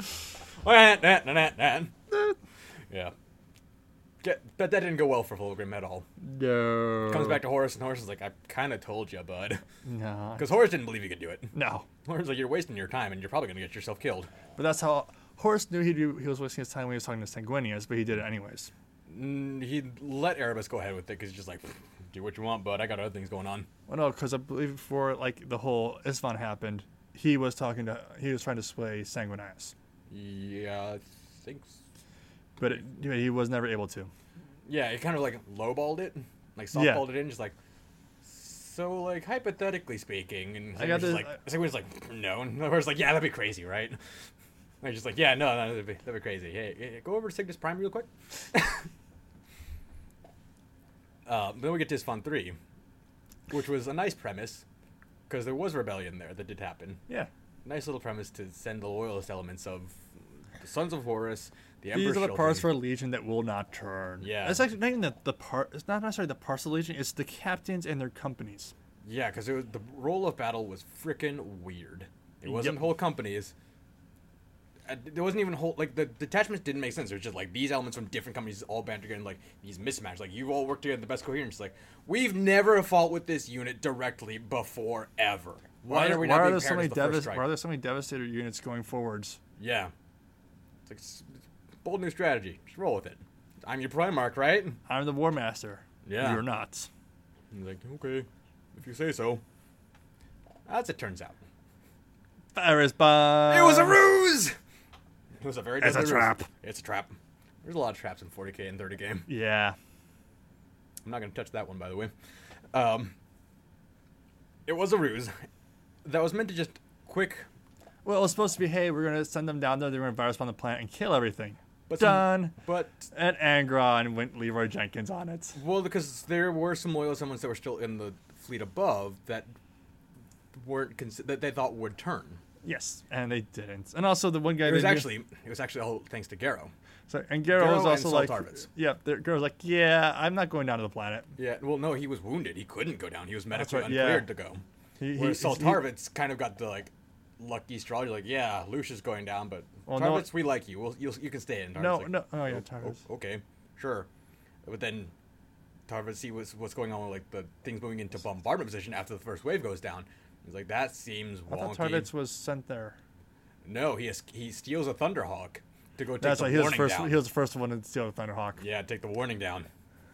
Speaker 1: Yeah. Get, but that didn't go well for Fulgrim at all.
Speaker 2: No.
Speaker 1: Comes back to Horus, and Horus is like, I kind of told you, bud.
Speaker 2: No.
Speaker 1: Because Horus didn't believe he could do it.
Speaker 2: No.
Speaker 1: Horus is like, you're wasting your time, and you're probably going to get yourself killed.
Speaker 2: But that's how Horus knew he'd be, he was wasting his time when he was talking to Sanguinius, but he did it anyways.
Speaker 1: Mm, he let Erebus go ahead with it, because he's just like, do what you want, bud. I got other things going on.
Speaker 2: Well, no, because I believe before like the whole Isvan happened, he was talking to, he was trying to sway Sanguinius.
Speaker 1: Yeah, I think so.
Speaker 2: But it, you know, he was never able to.
Speaker 1: Yeah, he kind of like lowballed it, like
Speaker 2: Yeah.
Speaker 1: softballed it in, just like, so like hypothetically speaking, and
Speaker 2: I got
Speaker 1: just
Speaker 2: this-
Speaker 1: like, Sanguinius like, no, and Horus like, yeah, that'd be crazy, right? And he's just like, yeah, no, no, that'd be, that'd be crazy. Hey, hey, go over to Cygnus Prime real quick. uh, then we get to Isfan three, which was a nice premise, because there was rebellion there that did happen.
Speaker 2: Yeah.
Speaker 1: Nice little premise to send the loyalist elements of the Sons of Horus, the
Speaker 2: These
Speaker 1: Emperor's
Speaker 2: are the
Speaker 1: children.
Speaker 2: parts for a legion that will not turn.
Speaker 1: Yeah.
Speaker 2: It's actually not even the, the part. It's not necessarily the parts of the legion. It's the captains and their companies.
Speaker 1: Yeah, because the role of battle was frickin' weird. It wasn't
Speaker 2: Yep.
Speaker 1: whole companies. Uh, There wasn't even whole like the detachments didn't make sense. It was just like these elements from different companies all band together, and like these mismatched. Like you all work together the best coherence. Like we've never fought with this unit directly before ever. Why, are we
Speaker 2: why
Speaker 1: not
Speaker 2: are
Speaker 1: being
Speaker 2: there so
Speaker 1: paired
Speaker 2: many
Speaker 1: as the first
Speaker 2: devas-
Speaker 1: strike?
Speaker 2: Why are there so many devastator units going forwards?
Speaker 1: Yeah, it's like s- bold new strategy. Just roll with it. I'm your Primarch, right?
Speaker 2: I'm the War Master.
Speaker 1: Yeah.
Speaker 2: You're not.
Speaker 1: He's like, okay, if you say so. As it turns out,
Speaker 2: Ferris bomb.
Speaker 1: it was a ruse. It was a very
Speaker 2: It's a
Speaker 1: deadly ruse.
Speaker 2: trap.
Speaker 1: It's a trap. There's a lot of traps in forty K and thirty game.
Speaker 2: Yeah.
Speaker 1: I'm not going to touch that one, by the way. Um, it was a ruse that was meant to just quick.
Speaker 2: Well, it was supposed to be, hey, we're gonna send them down there. They're gonna virus bomb the planet and kill everything.
Speaker 1: But some-
Speaker 2: Done.
Speaker 1: But
Speaker 2: And Angron went Leroy Jenkins on it.
Speaker 1: well, because there were some loyal someones that were still in the fleet above that weren't cons- that they thought would turn.
Speaker 2: Yes, and they didn't. And also the one guy.
Speaker 1: It was
Speaker 2: they knew-
Speaker 1: actually it was actually all thanks to Garrow.
Speaker 2: So, and Garrow
Speaker 1: Garrow
Speaker 2: was
Speaker 1: and
Speaker 2: also like,
Speaker 1: Saltarvitz.
Speaker 2: yeah, the- Garrow's like, yeah, I'm not going down to the planet.
Speaker 1: Yeah, well, no, he was wounded. He couldn't go down. He was medically
Speaker 2: right, yeah.
Speaker 1: uncleared to go.
Speaker 2: He, he,
Speaker 1: Whereas
Speaker 2: he-
Speaker 1: Saltarvitz kind of got the like lucky straw. You're like, yeah, Lucia's going down, but
Speaker 2: Well, no-
Speaker 1: Tarvitz, we like you. We'll, you'll, you can stay in. Tarvitz
Speaker 2: No,
Speaker 1: like,
Speaker 2: no, oh yeah,
Speaker 1: "Oh,
Speaker 2: Tarvitz.
Speaker 1: oh, okay, sure. But then Tarvitz see what's what's going on with like the things moving into bombardment position after the first wave goes down. He's like, that seems
Speaker 2: I thought
Speaker 1: wonky.
Speaker 2: Tarvitz was sent there.
Speaker 1: No, he has, he steals a Thunderhawk to go take
Speaker 2: That's
Speaker 1: the
Speaker 2: why he was
Speaker 1: warning
Speaker 2: first.
Speaker 1: down.
Speaker 2: He was the first one to steal the Thunderhawk.
Speaker 1: Yeah, take the warning down.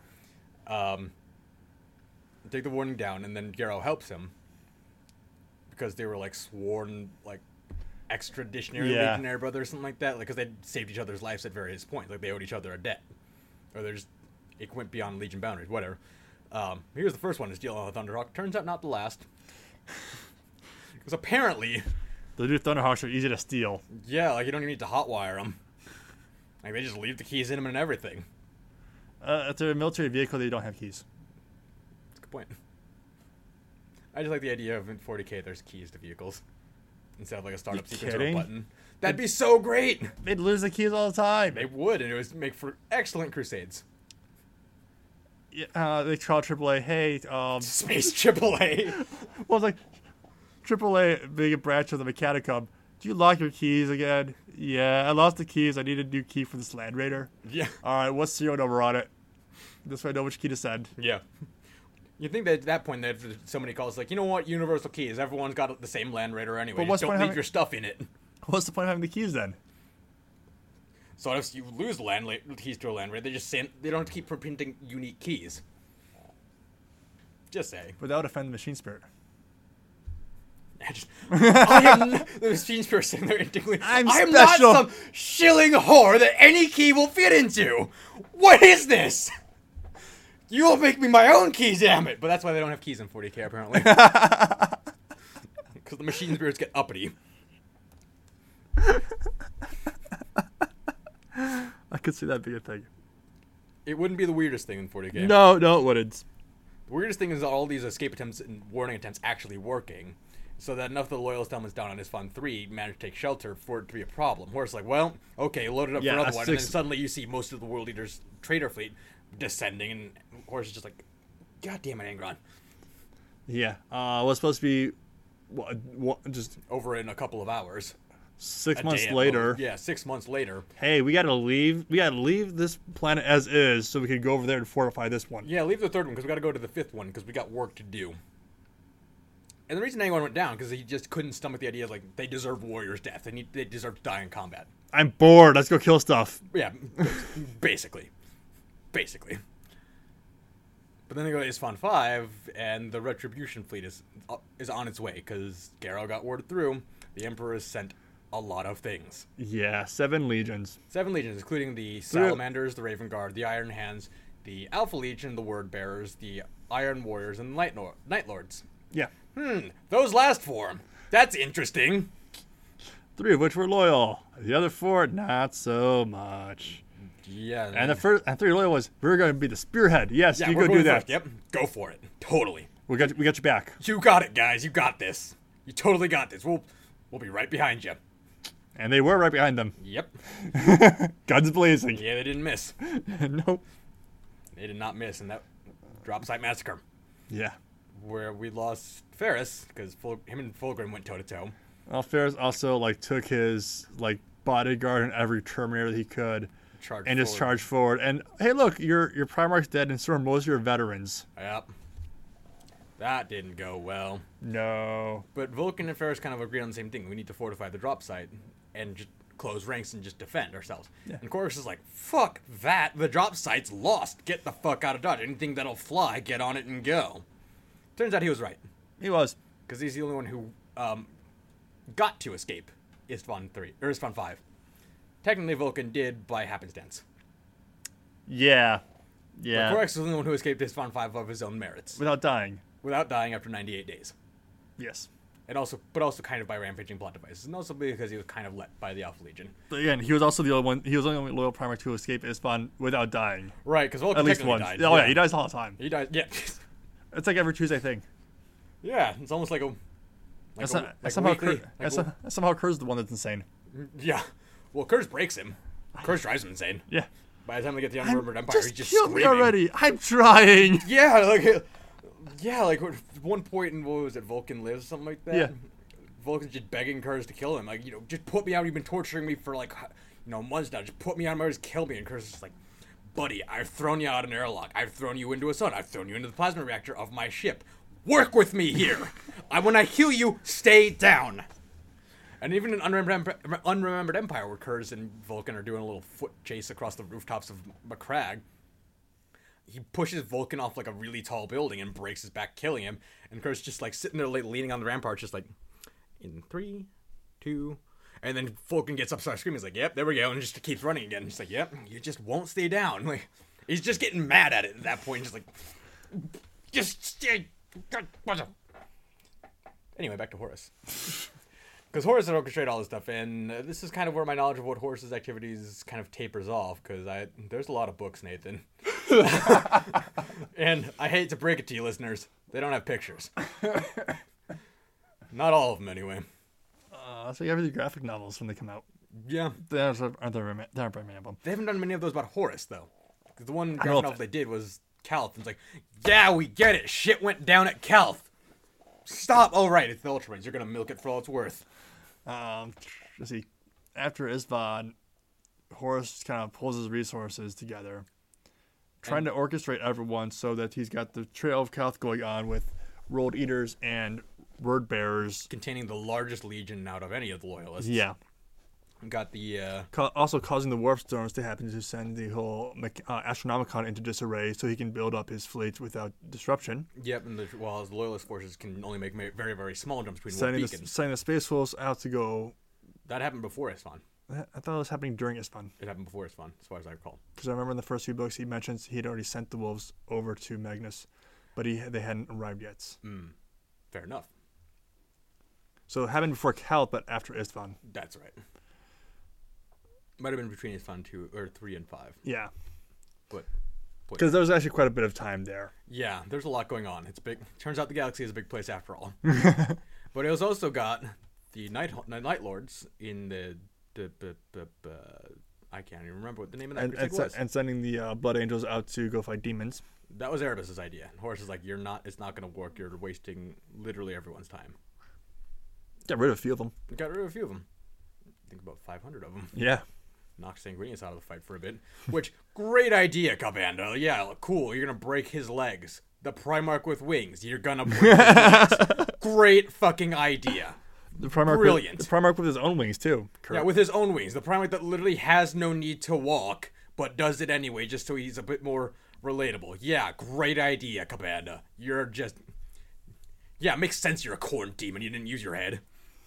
Speaker 1: Um, take the warning down, and then Garrow helps him because they were like sworn like extraditionary
Speaker 2: Yeah.
Speaker 1: legionary brothers or something like that. Like, because they saved each other's lives at various points. Like they owed each other a debt, or there's it went beyond Legion boundaries, whatever. Um, here's the first one to steal on the Thunderhawk. Turns out not the last. Because apparently...
Speaker 2: The new Thunderhawks are easy to steal.
Speaker 1: Yeah, like you don't even need to hotwire them. Like they just leave the keys in them and everything.
Speaker 2: Uh, if they're a military vehicle, they don't have keys.
Speaker 1: That's a good point. I just like the idea of in forty K there's keys to vehicles. Instead of like a startup
Speaker 2: You
Speaker 1: sequence or a
Speaker 2: kidding?
Speaker 1: button. That'd be so great!
Speaker 2: They'd lose the keys all the time.
Speaker 1: They would, and it would make for excellent crusades.
Speaker 2: Yeah, uh, they call triple A, hey, um...
Speaker 1: Space triple A.
Speaker 2: Well, it's like, triple A being a branch of the Mechanicum. Do you lock your keys again? Yeah, I lost the keys. I need a new key for this Land Raider.
Speaker 1: Yeah.
Speaker 2: Alright, what's serial number on it? This way I know which key to send.
Speaker 1: Yeah. You think that at that point that if somebody calls like, you know what, universal keys, everyone's got the same Land Raider anyway.
Speaker 2: But
Speaker 1: Just
Speaker 2: what's the
Speaker 1: don't
Speaker 2: point
Speaker 1: leave
Speaker 2: having-
Speaker 1: your stuff in it.
Speaker 2: What's the point of having the keys then?
Speaker 1: So if you lose the land la- keys to a Land Raider, they just send, they don't have to keep printing unique keys. Just say.
Speaker 2: But that would offend the machine spirit.
Speaker 1: I, just, I am n- the machine spirit sitting there indignantly.
Speaker 2: I'm
Speaker 1: I am
Speaker 2: special."
Speaker 1: not some shilling whore that any key will fit into. What is this? You will make me my own key, damn it! But that's why they don't have keys in forty K apparently. Because the machine spirits get uppity.
Speaker 2: I could see that being a thing.
Speaker 1: It wouldn't be the weirdest thing in forty K.
Speaker 2: No, no, it wouldn't.
Speaker 1: The weirdest thing is all these escape attempts and warning attempts actually working. So that enough of the loyalist elements down on Isfon three managed to take shelter for it to be a problem. Where it's like, well, okay, load it up
Speaker 2: Yeah,
Speaker 1: for another
Speaker 2: that's
Speaker 1: one, and then
Speaker 2: six-
Speaker 1: suddenly you see most of the world leaders' trader fleet descending, and Horus is just like, God damn it, Angron.
Speaker 2: Yeah. Uh, was supposed to be what, what, just
Speaker 1: Over in a couple of hours.
Speaker 2: six
Speaker 1: A
Speaker 2: months
Speaker 1: day at
Speaker 2: later.
Speaker 1: most. Yeah, six months later.
Speaker 2: Hey, we gotta leave. We gotta leave this planet as is, so we can go over there and fortify this one.
Speaker 1: Yeah, leave the third one, because we got to go to the fifth one, because we got work to do. And the reason Angron went down, because he just couldn't stomach the idea of, like, they deserve warriors' death, and they deserve to die in combat.
Speaker 2: I'm bored. Let's go kill stuff.
Speaker 1: Yeah, basically. Basically. But then they go to Isfon five, and the Retribution fleet is is on its way, because Garrow got word through. The Emperor has sent a lot of things.
Speaker 2: Yeah, seven legions.
Speaker 1: Seven legions, including the Salamanders, the Raven Guard, the Iron Hands, the Alpha Legion, the Word Bearers, the Iron Warriors, and the Night, Lord- Night Lords.
Speaker 2: Yeah.
Speaker 1: Hmm, those last four. That's interesting.
Speaker 2: Three of which were loyal. The other four, not so much.
Speaker 1: Yeah.
Speaker 2: And the first, and three loyal was, we're going to be the spearhead. Yes,
Speaker 1: yeah,
Speaker 2: you
Speaker 1: we're
Speaker 2: go
Speaker 1: going
Speaker 2: do that.
Speaker 1: first. Yep, go for it. Totally.
Speaker 2: We got, we got you back.
Speaker 1: You got it, guys. You got this. You totally got this. We'll we'll be right behind you.
Speaker 2: And they were right behind them.
Speaker 1: Yep.
Speaker 2: Guns blazing.
Speaker 1: Yeah, they didn't miss.
Speaker 2: Nope.
Speaker 1: They did not miss in that drop site massacre,
Speaker 2: Yeah.
Speaker 1: where we lost Ferris because Ful- him and Fulgrim went toe to toe.
Speaker 2: Well, Ferris also like took his like bodyguard and every Terminator that he could,
Speaker 1: Charge
Speaker 2: and just
Speaker 1: forward.
Speaker 2: charged forward. And hey, look, your your Primarch's dead, and so are most of your veterans.
Speaker 1: Yep. That didn't go well.
Speaker 2: No.
Speaker 1: But Vulcan and Ferris kind of agreed on the same thing. We need to fortify the drop site and just close ranks and just defend ourselves.
Speaker 2: Yeah.
Speaker 1: And Chorus is like, fuck that. The drop site's lost. Get the fuck out of Dodge. Anything that'll fly, get on it and go. Turns out he was right.
Speaker 2: He was.
Speaker 1: Because he's the only one who um, got to escape Isfon three or Isfon five. Technically, Vulcan did by happenstance.
Speaker 2: Yeah.
Speaker 1: But
Speaker 2: Yeah.
Speaker 1: Corax was the only one who escaped Isfon five of his own merits,
Speaker 2: Without dying.
Speaker 1: without dying after ninety-eight days.
Speaker 2: Yes.
Speaker 1: And also, but also kind of by rampaging plot devices, and also because he was kind of let by the Alpha Legion.
Speaker 2: But again, he was also the only one. He was the only loyal Primarch to escape Isfon without dying.
Speaker 1: Right, because Vulcan
Speaker 2: At least
Speaker 1: technically
Speaker 2: once.
Speaker 1: died.
Speaker 2: Oh yeah, he dies all the time.
Speaker 1: He died. Yeah,
Speaker 2: It's like every Tuesday thing.
Speaker 1: yeah. It's almost like a. Like
Speaker 2: That's,
Speaker 1: a,
Speaker 2: not,
Speaker 1: like
Speaker 2: that's
Speaker 1: a
Speaker 2: somehow
Speaker 1: weekly,
Speaker 2: Kurt,
Speaker 1: like
Speaker 2: that's,
Speaker 1: a-
Speaker 2: some- that's somehow Kurt's the one that's insane.
Speaker 1: yeah. Well, Kurz breaks him. Kurz drives him insane.
Speaker 2: Yeah.
Speaker 1: By the time they get to the
Speaker 2: I'm-
Speaker 1: Unmurmured Empire,
Speaker 2: just
Speaker 1: he's just
Speaker 2: kill
Speaker 1: screaming.
Speaker 2: me already. I'm trying.
Speaker 1: Yeah, like, yeah, like at one point in what was it, Vulcan Lives, something like that.
Speaker 2: Yeah.
Speaker 1: Vulcan's just begging Kurz to kill him, like, you know, just put me out. You've been torturing me for like, you know, months now. Just put me out of my just kill me. And Kurz is just like, buddy, I've thrown you out an airlock. I've thrown you into a sun. I've thrown you into the plasma reactor of my ship. Work with me here. I when I heal you, stay down. And even in Unremembered, Emp- Unremembered Empire, where Kurz and Vulcan are doing a little foot chase across the rooftops of Macragge, he pushes Vulcan off like a really tall building and breaks his back, killing him. And Kurz just like sitting there like, leaning on the rampart, just like, in three, two, and then Vulcan gets up, starts screaming. He's like, "Yep, there we go," and just keeps running again. He's like, "Yep, you just won't stay down." Like, He's just getting mad at it at that point. Just like, just stay. Anyway, back to Horus. Because Horus had orchestrated all this stuff, and uh, this is kind of where my knowledge of what Horus's activities kind of tapers off. Because I there's a lot of books, Nathan, and I hate to break it to you, listeners, they don't have pictures. Not all of them, anyway.
Speaker 2: Uh, so you have the graphic novels when they come out.
Speaker 1: Yeah,
Speaker 2: There's aren't there, there aren't very many of them.
Speaker 1: they haven't done many of those about Horus though. 'Cause the one
Speaker 2: know
Speaker 1: graphic novel
Speaker 2: that.
Speaker 1: they did was Calth, and it's like, yeah, we get it. Shit went down at Calth. Stop. Oh right, it's the Ultramarines. You're gonna milk it for all it's worth.
Speaker 2: Um, let's see. After Isvan, Horus kind of pulls his resources together, trying to orchestrate everyone so that he's got the Trail of Calth going on with World Eaters and Word Bearers.
Speaker 1: Containing the largest legion out of any of the loyalists.
Speaker 2: Yeah.
Speaker 1: Got the uh,
Speaker 2: Ca- also causing the warp storms to happen to send the whole mech- uh, Astronomicon into disarray so he can build up his fleet without disruption.
Speaker 1: yep, and the while the loyalist forces can only make ma- very very small jumps between warp
Speaker 2: Sending the,
Speaker 1: beacons.
Speaker 2: sending the Space Wolves out to go.
Speaker 1: That happened before Isfan.
Speaker 2: I thought it was happening during Isvan.
Speaker 1: It happened before Isfan, as far as I recall.
Speaker 2: Because I remember in the first few books he mentions he'd already sent the wolves over to Magnus, but he they hadn't arrived yet.
Speaker 1: Mm, fair enough.
Speaker 2: So it happened before Calth, but after Istvan.
Speaker 1: That's right. Might have been between Isfan two or three and five.
Speaker 2: Yeah.
Speaker 1: But
Speaker 2: Because there was actually quite a bit of time there.
Speaker 1: yeah, there's a lot going on. It's big. Turns out the galaxy is a big place after all. But it was also got the night the night lords in the the, the, the, the I can't even remember what the name of that
Speaker 2: And, and,
Speaker 1: particular was.
Speaker 2: se- and sending the uh, Blood Angels out to go fight demons.
Speaker 1: That was Erebus's idea. And Horus is like, "You're not. It's not going to work. You're wasting literally everyone's time."
Speaker 2: Get rid of a few of them.
Speaker 1: We got rid of a few of them. I think about five hundred of them.
Speaker 2: Yeah.
Speaker 1: Knocked Sanguinius out of the fight for a bit. Which, great idea, Cabanda. Yeah, cool. You're going to break his legs. The Primarch with wings. You're going to break his legs. Great fucking idea.
Speaker 2: The Primarch
Speaker 1: Brilliant.
Speaker 2: With, the Primarch with his own wings, too.
Speaker 1: Yeah, with his own wings. The Primarch that literally has no need to walk, but does it anyway, just so he's a bit more relatable. Yeah, great idea, Cabanda. You're just... Yeah, it makes sense you're a corn demon. You didn't use your head.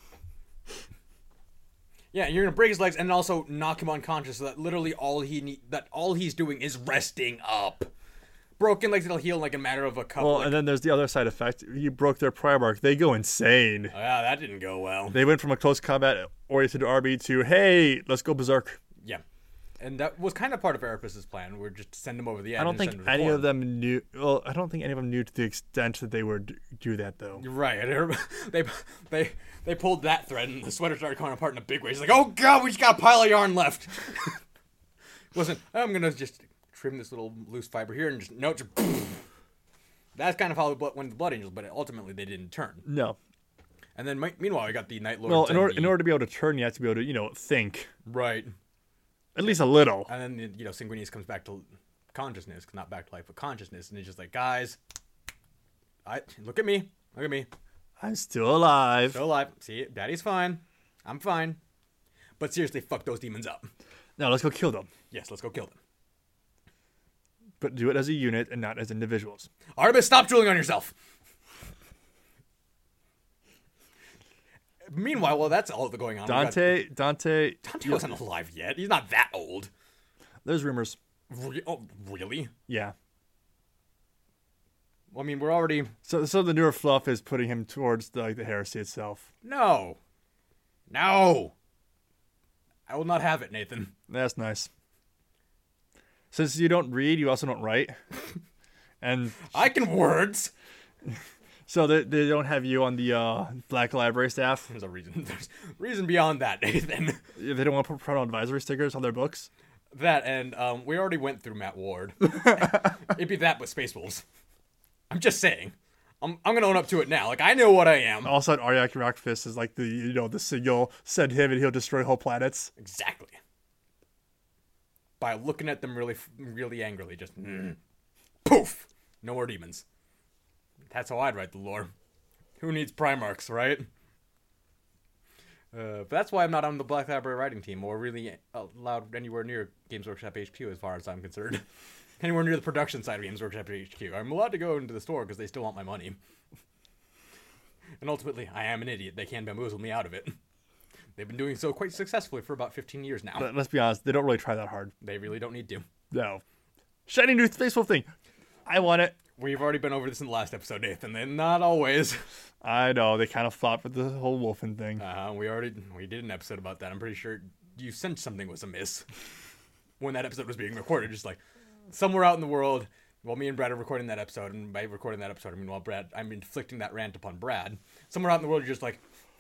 Speaker 1: Yeah, you're gonna break his legs and also knock him unconscious, so that literally all he need, that all he's doing is resting up. Broken legs that'll heal in like a matter of a couple.
Speaker 2: Well,
Speaker 1: like,
Speaker 2: and then there's the other side effect. You broke their Primarch. They go insane.
Speaker 1: oh, yeah, that didn't go well.
Speaker 2: They went from a close combat oriented R B to, hey, let's go berserk.
Speaker 1: Yeah, and that was kind of part of Erebus's plan. We're just to send him over the edge.
Speaker 2: I don't
Speaker 1: and
Speaker 2: think
Speaker 1: send him to
Speaker 2: any
Speaker 1: Khorne.
Speaker 2: of them knew. Well, I don't think any of them knew to the extent that they would do that, though.
Speaker 1: You're right. They they they pulled that thread, and the sweater started coming apart in a big way. He's like, "Oh God, we just got a pile of yarn left." Wasn't I'm gonna just trim this little loose fiber here and just no. Just, that's kind of how the blood went to the Blood Angels, but ultimately they didn't turn.
Speaker 2: No.
Speaker 1: And then mi- meanwhile, we got the Night Lords.
Speaker 2: Well, in
Speaker 1: and
Speaker 2: order,
Speaker 1: the,
Speaker 2: in order to be able to turn, you have to be able to, you know, think.
Speaker 1: right,
Speaker 2: At least a little.
Speaker 1: and then you know Sanguinius comes back to consciousness, not back to life, but consciousness, and he's just like, guys, I look at me, look at me.
Speaker 2: I'm still alive.
Speaker 1: Still alive. See, Daddy's fine. I'm fine. But seriously, fuck those demons up.
Speaker 2: Now let's go kill them.
Speaker 1: Yes, let's go kill them.
Speaker 2: But do it as a unit and not as individuals.
Speaker 1: Artemis, stop drooling on yourself. Meanwhile, while that's all going on, we got-
Speaker 2: Dante, Dante,
Speaker 1: Dante wasn't alive yet. He's not that old.
Speaker 2: there's rumors.
Speaker 1: Re- oh, really?
Speaker 2: Yeah.
Speaker 1: Well, I mean, we're already...
Speaker 2: So, so the newer fluff is putting him towards the, like the heresy itself.
Speaker 1: No. No. I will not have it, Nathan.
Speaker 2: That's nice. Since you don't read, you also don't write, and
Speaker 1: I can words.
Speaker 2: so they they don't have you on the uh, Black Library staff.
Speaker 1: There's a reason. There's reason beyond that, Nathan.
Speaker 2: They don't want to put parental advisory stickers on their books.
Speaker 1: That, and um, we already went through Matt Ward. It'd be that with Space Wolves. I'm just saying. I'm I'm gonna own up to it now. Like, I know what I am.
Speaker 2: All of a sudden, Aryak Rockfist is like the you know the signal. Send him, and he'll destroy whole planets.
Speaker 1: Exactly. By looking at them really, really angrily, just mm, poof, no more demons. That's how I'd write the lore. Who needs Primarchs, right? Uh, but that's why I'm not on the Black Library writing team, or really allowed anywhere near Games Workshop H Q, as far as I'm concerned. Anywhere near the production side of Games Workshop H Q. I'm allowed to go into the store because they still want my money. And ultimately, I am an idiot. They can bamboozle me out of it. They've been doing so quite successfully for about fifteen years now.
Speaker 2: But let's be honest, they don't really try that hard.
Speaker 1: They really don't need to.
Speaker 2: No. Shiny new Space Wolf thing. I want it.
Speaker 1: We've already been over this in the last episode, Nathan, and not always.
Speaker 2: I know, they kind of flopped with the whole wolfing thing.
Speaker 1: Uh, we already we did an episode about that. I'm pretty sure you sensed something was amiss when that episode was being recorded. Just like somewhere out in the world, while me and Brad are recording that episode, and by recording that episode, I mean while Brad, I'm inflicting that rant upon Brad. Somewhere out in the world, you're just like,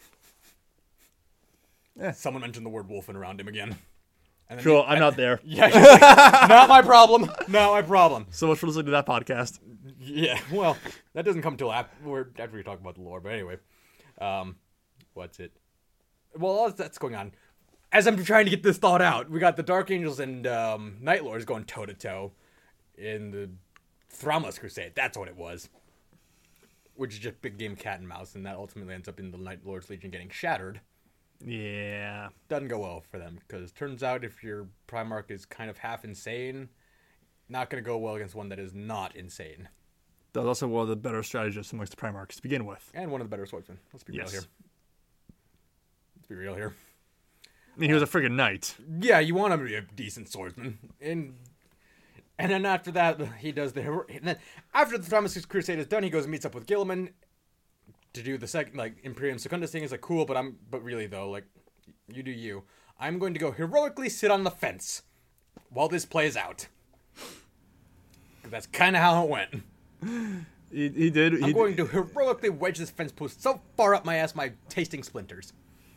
Speaker 2: eh.
Speaker 1: Someone mentioned the word wolfing around him again. And then
Speaker 2: Cool,
Speaker 1: he,
Speaker 2: I'm
Speaker 1: I,
Speaker 2: not there.
Speaker 1: Yeah, he's like, not my problem. Not my problem.
Speaker 2: So much for listening to that podcast.
Speaker 1: Yeah, well, that doesn't come till after, after we talk about the lore. But anyway, um, what's it? Well, all that's going on. As I'm trying to get this thought out, we got the Dark Angels and um, Night Lords going toe to toe in the Thramas Crusade. That's what it was. Which is just big game cat and mouse, and that ultimately ends up in the Night Lords Legion getting shattered.
Speaker 2: Yeah.
Speaker 1: Doesn't go well for them, because turns out if your Primarch is kind of half insane, not going to go well against one that is not insane.
Speaker 2: That was also one of the better strategists amongst the Primarchs to begin with.
Speaker 1: And one of the better swordsmen. Let's be
Speaker 2: Yes.
Speaker 1: real here. Let's be real here.
Speaker 2: I mean, he was a friggin' knight.
Speaker 1: Yeah, you want him to be a decent swordsman. And and then after that, he does the... hero- And then after the Thramas Crusade is done, he goes and meets up with Gilliman to do the second, like, Imperium Secundus thing. Is like, cool, but I'm... But really, though, like, you do you. I'm going to go heroically sit on the fence while this plays out. That's kind of how it went.
Speaker 2: He, he did.
Speaker 1: I'm
Speaker 2: he
Speaker 1: going
Speaker 2: did,
Speaker 1: to heroically wedge this fence post so far up my ass, my tasting splinters.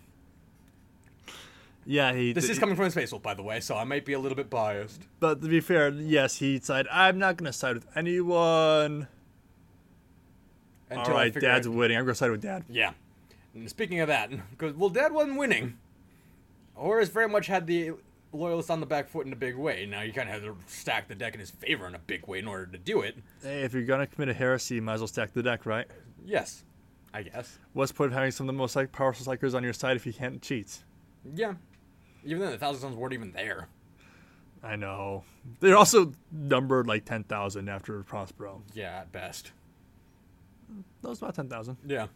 Speaker 2: Yeah, he.
Speaker 1: This
Speaker 2: did,
Speaker 1: is coming from Space Wolf, by the way, so I might be a little bit biased.
Speaker 2: But to be fair, yes, he decided, I'm not going to side with anyone.
Speaker 1: Until
Speaker 2: All
Speaker 1: I
Speaker 2: right,
Speaker 1: figure
Speaker 2: Dad's
Speaker 1: out-
Speaker 2: winning. I'm going to side with Dad.
Speaker 1: Yeah. And speaking of that, because, well, Dad wasn't winning. Horus very much had the Loyalists on the back foot in a big way. Now you kind of have to stack the deck in his favor in a big way in order to do it.
Speaker 2: Hey, if you're going to commit a heresy, you might as well stack the deck, right?
Speaker 1: Yes, I guess.
Speaker 2: What's the point of having some of the most like, powerful psychers on your side if you can't cheat?
Speaker 1: Yeah. Even then, the Thousand Suns weren't even there.
Speaker 2: I know. They're also numbered like ten thousand after Prospero.
Speaker 1: Yeah, at best.
Speaker 2: That was about ten thousand.
Speaker 1: Yeah.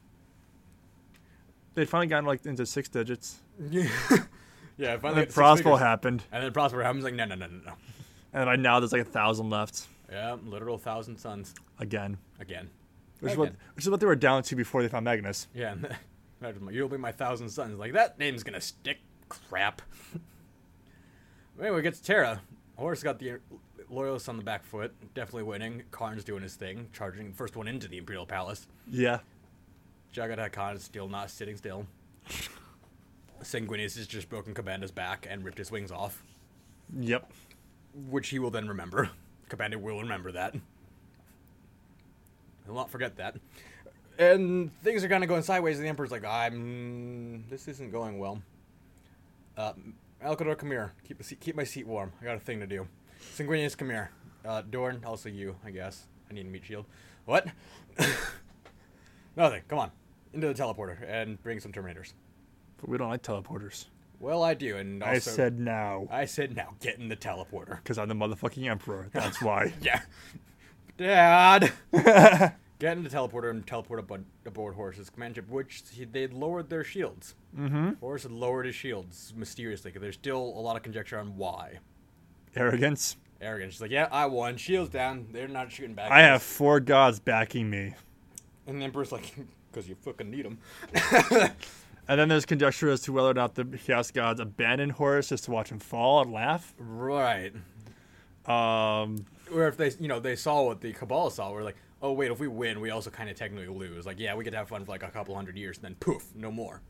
Speaker 2: They'd finally gotten like into six digits.
Speaker 1: Yeah. Yeah,
Speaker 2: And
Speaker 1: finally.
Speaker 2: then
Speaker 1: got six
Speaker 2: Prospero
Speaker 1: figures.
Speaker 2: happened.
Speaker 1: And then Prospero happens like, no, no, no, no, no.
Speaker 2: And by now there's like a thousand left.
Speaker 1: Yeah, literal Thousand Suns.
Speaker 2: Again.
Speaker 1: Again.
Speaker 2: Which is,
Speaker 1: Again.
Speaker 2: what, which is what they were down to before they found Magnus.
Speaker 1: Yeah, and imagine, like, you'll be my Thousand Sons. Like, that name's gonna stick. Crap. Anyway, gets Terra. Horus got the Loyalists on the back foot. Definitely winning. Karn's doing his thing. Charging the first one into the Imperial Palace.
Speaker 2: Yeah.
Speaker 1: Jagad Khan is still not sitting still. Sanguinius has just broken Cabanda's back and ripped his wings off.
Speaker 2: Yep.
Speaker 1: Which he will then remember. Cabanda will remember that. He'll not forget that. And things are kind of going sideways, and the Emperor's like, I'm... This isn't going well. Uh, Alcador, come here. Keep, the seat, keep my seat warm. I got a thing to do. Sanguinius, come here. Uh, Dorn, also you, I guess. I need a meat shield. What? Nothing. Come on. Into the teleporter and bring some Terminators.
Speaker 2: But we don't like teleporters.
Speaker 1: Well, I do, and also...
Speaker 2: I said now.
Speaker 1: I said now, get in the teleporter.
Speaker 2: Because I'm the motherfucking emperor. That's why.
Speaker 1: Yeah. Dad! Get in the teleporter and teleport aboard, aboard Horus's command ship, which he, they'd lowered their shields.
Speaker 2: Mm-hmm.
Speaker 1: Horus had lowered his shields mysteriously, because there's still a lot of conjecture on why.
Speaker 2: Arrogance.
Speaker 1: Arrogance. She's like, yeah, I won. Shields down. They're not shooting back.
Speaker 2: I
Speaker 1: at
Speaker 2: have
Speaker 1: us.
Speaker 2: four gods backing me.
Speaker 1: And the Emperor's like, because you fucking need them.
Speaker 2: And then there's conjecture as to whether or not the Chaos Gods abandoned Horus just to watch him fall and laugh.
Speaker 1: Right.
Speaker 2: Um,
Speaker 1: Or if they, you know, they saw what the Cabal saw, we're like, oh, wait, if we win, we also kind of technically lose. Like, yeah, we get to have fun for like a couple hundred years, and then poof, no more.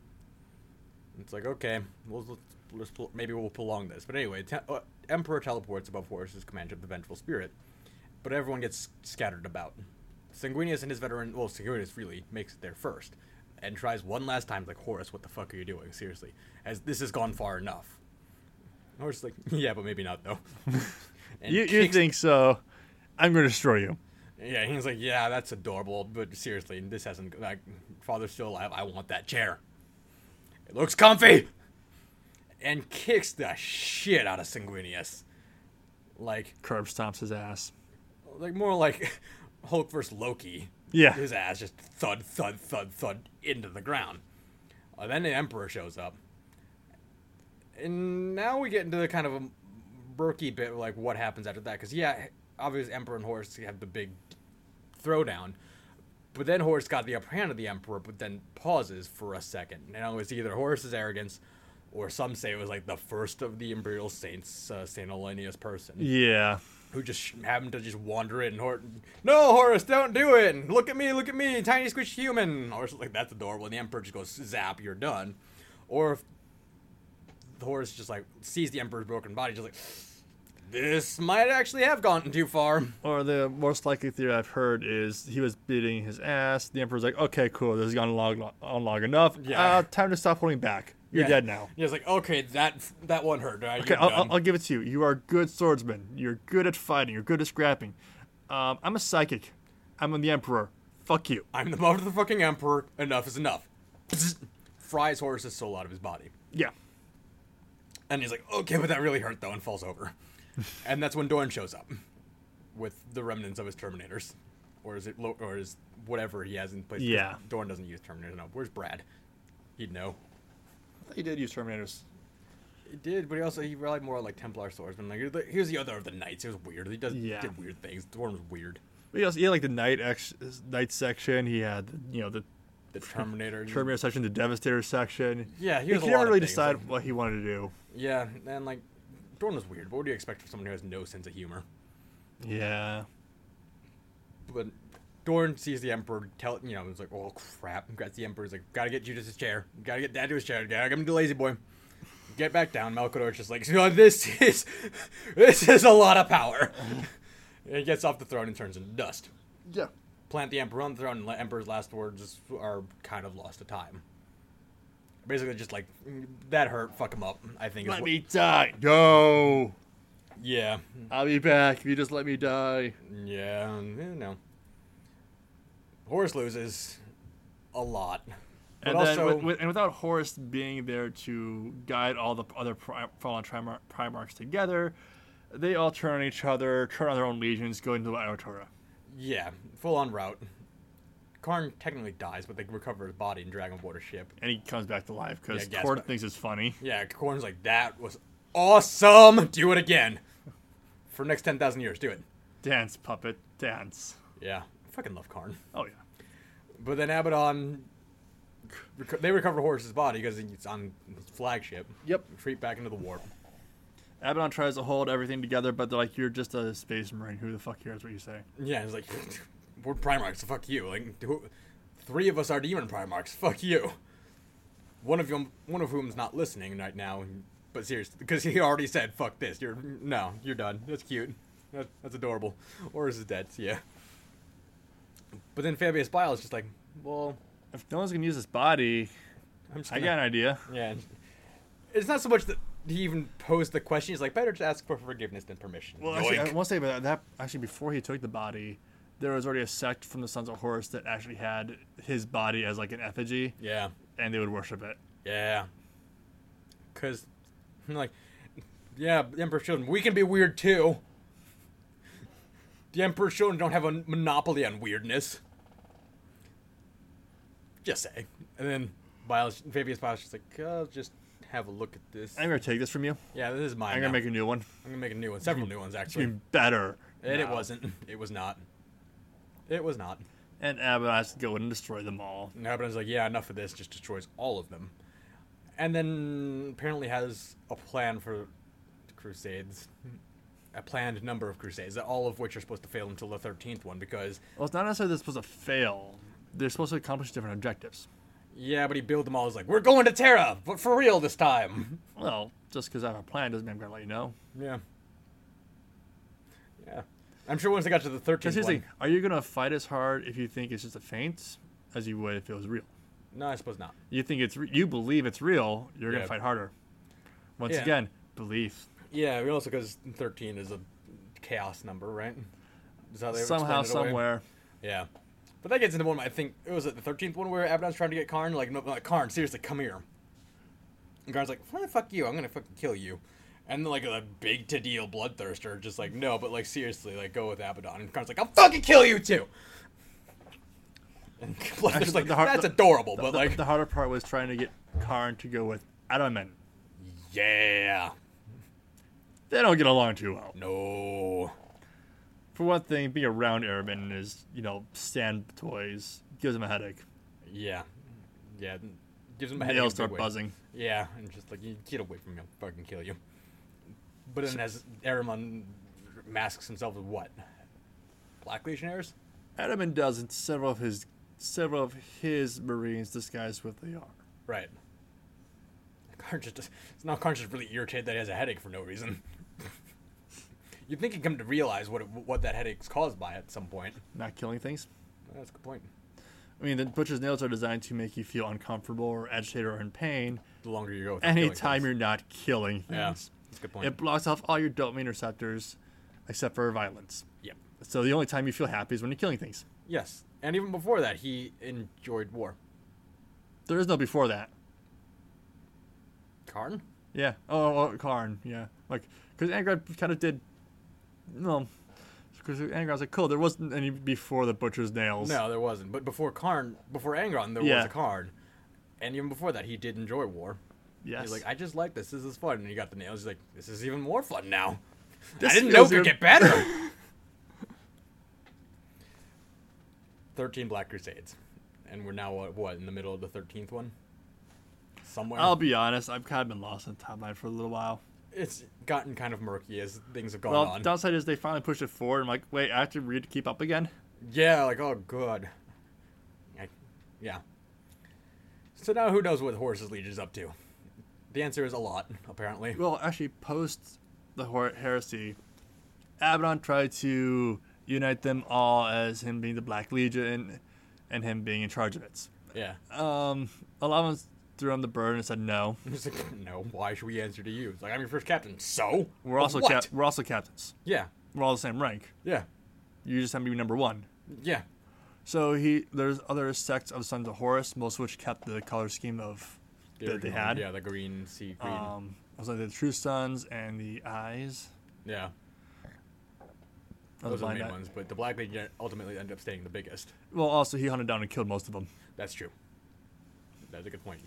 Speaker 1: It's like, okay, we'll, let's, let's, maybe we'll prolong this. But anyway, te- uh, Emperor teleports above Horus's command ship, the Vengeful Spirit. But everyone gets scattered about. Sanguinius and his veteran, well, Sanguinius really makes it there first. And tries one last time, like, Horus, what the fuck are you doing? Seriously. As this has gone far enough. Horus is like, yeah, but maybe not, though. And
Speaker 2: you, you
Speaker 1: kicks-
Speaker 2: think so? I'm going to destroy you.
Speaker 1: Yeah, he's like, yeah, that's adorable, but seriously, this hasn't, like, father's still alive, I want that chair. It looks comfy! And kicks the shit out of Sanguinius. Like,
Speaker 2: Curb stomps his ass.
Speaker 1: like more like Hulk versus Loki.
Speaker 2: Yeah.
Speaker 1: His ass just thud, thud, thud, thud into the ground. Uh, then the Emperor shows up. And now we get into the kind of a murky bit like what happens after that. Because yeah, obviously Emperor and Horus have the big throwdown, but then Horus got the upper hand of the Emperor, but then pauses for a second. Now it's either Horus's arrogance, or some say it was like the first of the Imperial Saints, uh, Saint Olennius person.
Speaker 2: Yeah.
Speaker 1: Who just happened to just wander in. Hor- no, Horus, don't do it. And look at me, look at me, tiny squishy human. Horus is like, that's adorable. And the Emperor just goes, zap, you're done. Or if Horus just like sees the Emperor's broken body, just like, this might actually have gone too far.
Speaker 2: Or the most likely theory I've heard is he was beating his ass. The Emperor's like, okay, cool, this has gone long, on long enough.
Speaker 1: Yeah.
Speaker 2: Uh, time to stop holding back. You're
Speaker 1: Yeah.
Speaker 2: dead now.
Speaker 1: He was like, okay, that that one hurt. Uh,
Speaker 2: Okay,
Speaker 1: you're
Speaker 2: I'll,
Speaker 1: done.
Speaker 2: I'll, I'll give it to you. You are a good swordsman. You're good at fighting. You're good at scrapping. Um, I'm a psychic. I'm the Emperor. Fuck you.
Speaker 1: I'm the motherfucking Emperor. Enough is enough. Fries Horus's soul out of his body.
Speaker 2: Yeah.
Speaker 1: And he's like, okay, but that really hurt, though, and falls over. And that's when Dorn shows up with the remnants of his Terminators. Or is it, lo- or is whatever he has in place.
Speaker 2: Yeah.
Speaker 1: Dorn doesn't use Terminators. No, where's Brad? He'd know.
Speaker 2: He did use Terminators.
Speaker 1: He did, but he also, he relied more on, like, Templar swordsmen. Like, he was the other of the Knights. It was weird. He does
Speaker 2: Yeah.
Speaker 1: did weird things. Dorn was weird.
Speaker 2: But he, also, he had like the knight ex- knight section. He had, you know, the
Speaker 1: The Terminator.
Speaker 2: Terminator section, the Devastator section.
Speaker 1: Yeah, he
Speaker 2: He
Speaker 1: was a
Speaker 2: couldn't
Speaker 1: lot of
Speaker 2: really
Speaker 1: things,
Speaker 2: decide
Speaker 1: like-
Speaker 2: what he wanted to do.
Speaker 1: Yeah, and, like, Dorn was weird. What would you expect from someone who has no sense of humor?
Speaker 2: Yeah.
Speaker 1: But Dorn sees the Emperor, tell you know, it's like, oh crap, got the Emperor's like, gotta get Judas his chair, gotta get Dad to his chair, gotta get him to Lazy Boy, get back down. Malcador's just like, oh, this is, this is a lot of power. And he gets off the throne and turns into dust.
Speaker 2: Yeah.
Speaker 1: Plant the Emperor on the throne, and the Emperor's last words are kind of lost to time. Basically, just like, that hurt, fuck him up. I think. is
Speaker 2: Let
Speaker 1: what-
Speaker 2: me die. No.
Speaker 1: Yeah,
Speaker 2: I'll be back if you just let me die.
Speaker 1: yeah, you know. Horus loses a lot. But
Speaker 2: And
Speaker 1: also,
Speaker 2: then, with, with, and without Horus being there to guide all the other pri- fallen Primar- Primarchs together, they all turn on each other, turn on their own legions, go into Iotora.
Speaker 1: yeah, full on route. Karn technically dies, but they recover his body and drag him aboard a ship.
Speaker 2: And he comes back to life because
Speaker 1: Yeah,
Speaker 2: Cord
Speaker 1: Gaspar-
Speaker 2: thinks it's funny.
Speaker 1: Yeah, Korn's like, that was awesome! Do it again! For the next ten thousand years, do it.
Speaker 2: Dance, puppet, dance.
Speaker 1: Yeah, I fucking love Karn.
Speaker 2: Oh, yeah.
Speaker 1: But then Abaddon, reco- they recover Horus's body because it's on his flagship.
Speaker 2: Yep.
Speaker 1: Retreat back into the warp.
Speaker 2: Abaddon tries to hold everything together, but they're like, you're just a space marine. Who the fuck cares what you say?
Speaker 1: Yeah, it's like, we're Primarchs, so fuck you. Like, who, three of us are Demon Primarchs, fuck you. One of them, one of whom's not listening right now, but seriously, because he already said, fuck this, you're, no, you're done. That's cute. That, that's adorable. Horus is dead, so yeah. But then Fabius Bile is just like, well,
Speaker 2: If no one's going to use his body,
Speaker 1: I'm just
Speaker 2: I
Speaker 1: gonna,
Speaker 2: got an idea.
Speaker 1: yeah. It's not so much that he even posed the question, he's like, better to ask for forgiveness than permission.
Speaker 2: Well, actually, I
Speaker 1: Yoink.
Speaker 2: want to say about that. Actually, before he took the body, there was already a sect from the Sons of Horus that actually had his body as like an effigy,
Speaker 1: Yeah.
Speaker 2: and they would worship it.
Speaker 1: Yeah. Because, like, yeah, the Emperor's children, we can be weird too. The Emperor's children don't have a monopoly on weirdness. Just say. And then Biles, Fabius Biles just like, I'll just have a look at this.
Speaker 2: I'm gonna take this from you.
Speaker 1: Yeah, this is mine.
Speaker 2: I'm gonna
Speaker 1: now.
Speaker 2: make a new one.
Speaker 1: I'm gonna make a new one. Several new ones,
Speaker 2: It's
Speaker 1: actually.
Speaker 2: gonna be better.
Speaker 1: And it
Speaker 2: now.
Speaker 1: wasn't. It was not. It was not.
Speaker 2: And Abaddon has to go in and destroy them all.
Speaker 1: And Abaddon's like, yeah, enough of this, just destroys all of them. And then apparently has a plan for the Crusades. A planned number of Crusades, all of which are supposed to fail until the thirteenth one, because,
Speaker 2: Well, it's not necessarily they're supposed to fail. They're supposed to accomplish different objectives.
Speaker 1: yeah, but he built them all as like, we're going to Terra, but for real this time.
Speaker 2: Well, just because I have a plan doesn't mean I'm gonna let you know.
Speaker 1: Yeah. Yeah. I'm sure once they got to the
Speaker 2: Because
Speaker 1: thirteenth
Speaker 2: here's the
Speaker 1: one...
Speaker 2: thing: are you gonna fight as hard if you think it's just a feint, as you would if it was real?
Speaker 1: No, I suppose not.
Speaker 2: You think it's re- you believe it's real, you're gonna
Speaker 1: Yeah.
Speaker 2: fight harder. Once
Speaker 1: Yeah.
Speaker 2: again, belief.
Speaker 1: Yeah, also because thirteen is a chaos number, right? Is how they
Speaker 2: Somehow,
Speaker 1: explained it away.
Speaker 2: somewhere.
Speaker 1: Yeah. But that gets into one, I think, it was at the thirteenth one where Abaddon's trying to get Karn, like, no, like, Karn, seriously, come here. And Karn's like, well, fuck you, I'm gonna fucking kill you. And then, like, a big Tadil bloodthirster, just like, no, but, like, seriously, like, go with Abaddon. And Karn's like, I'll fucking kill you, too! And Bloodthirster's like,
Speaker 2: the hard-
Speaker 1: that's
Speaker 2: the-
Speaker 1: adorable,
Speaker 2: The,
Speaker 1: but,
Speaker 2: the-
Speaker 1: like,
Speaker 2: the harder part was trying to get Karn to go with Adaman.
Speaker 1: yeah.
Speaker 2: they don't get along too well.
Speaker 1: No.
Speaker 2: For one thing, being around airmen is, you know, stand toys gives them a headache.
Speaker 1: Yeah. Yeah. Gives them a headache.
Speaker 2: Nails start buzzing.
Speaker 1: Yeah, and just like, you get away from me, I'll fucking kill you. But then as Aramon masks himself as what? Black Legionnaires?
Speaker 2: Edelman doesn't. Several of his several of his Marines disguise what they are.
Speaker 1: Right. Karn just, it's now Karn's just really irritated that he has a headache for no reason. You'd think he'd come to realize what it, what that headache's caused by at some point.
Speaker 2: Not killing things.
Speaker 1: That's a good point.
Speaker 2: I mean, the butcher's nails are designed to make you feel uncomfortable or agitated or in pain.
Speaker 1: The longer you go with
Speaker 2: Anytime you're not killing things.
Speaker 1: Yeah, that's a good point.
Speaker 2: It blocks off all your dopamine receptors except for violence.
Speaker 1: Yep.
Speaker 2: So the only time you feel happy is when you're killing things.
Speaker 1: Yes. And even before that, he enjoyed war.
Speaker 2: There is no before that.
Speaker 1: Karn?
Speaker 2: Yeah. Oh, oh Karn. Yeah. Like, because Angrod kind of did. No. Because Angron's like, cool, there wasn't any before the butcher's nails.
Speaker 1: No, there wasn't. But before Karn, before Angron, there
Speaker 2: Yeah.
Speaker 1: was a Karn. And even before that, he did enjoy war.
Speaker 2: Yes.
Speaker 1: He's like, I just like this. This is fun. And he got the nails. He's like, this is even more fun now.
Speaker 2: This
Speaker 1: I didn't know it
Speaker 2: feels
Speaker 1: could
Speaker 2: even-
Speaker 1: get better. Thirteen Black Crusades, and we're now what, what in the middle of the thirteenth one, somewhere.
Speaker 2: I'll be honest, I've kind of been lost in timeline for a little while.
Speaker 1: It's gotten kind of murky as things have gone
Speaker 2: Well,
Speaker 1: on.
Speaker 2: downside is they finally pushed it forward. I'm like, wait, I have to read to keep up again.
Speaker 1: Yeah, like oh good. I, yeah. So now who knows what Horus's Legion's up to? The answer is a lot, apparently.
Speaker 2: Well, actually, post the Hor- heresy, Abaddon tried to unite them all as him being the Black Legion and him being in charge of it.
Speaker 1: Yeah.
Speaker 2: Um, a lot of them threw him the bird and said no.
Speaker 1: He's like, no, why should we answer to you? It's like, I'm your first captain. So?
Speaker 2: We're
Speaker 1: Of
Speaker 2: also
Speaker 1: what?
Speaker 2: cap- we're also captains.
Speaker 1: Yeah.
Speaker 2: We're all the same rank.
Speaker 1: Yeah.
Speaker 2: You just have to be number one.
Speaker 1: Yeah.
Speaker 2: So he there's other sects of Sons of Horus, most of which kept the color scheme of
Speaker 1: The
Speaker 2: that they
Speaker 1: original-
Speaker 2: had.
Speaker 1: Yeah, the green, sea green.
Speaker 2: Um, I was like the True Sons and the Eyes.
Speaker 1: yeah.
Speaker 2: Oh, the
Speaker 1: Those are the
Speaker 2: Blind
Speaker 1: main
Speaker 2: Eye.
Speaker 1: ones, but the Black Legion ultimately ended up staying the biggest.
Speaker 2: Well, also he hunted down and killed most of them.
Speaker 1: That's true. That's a good point.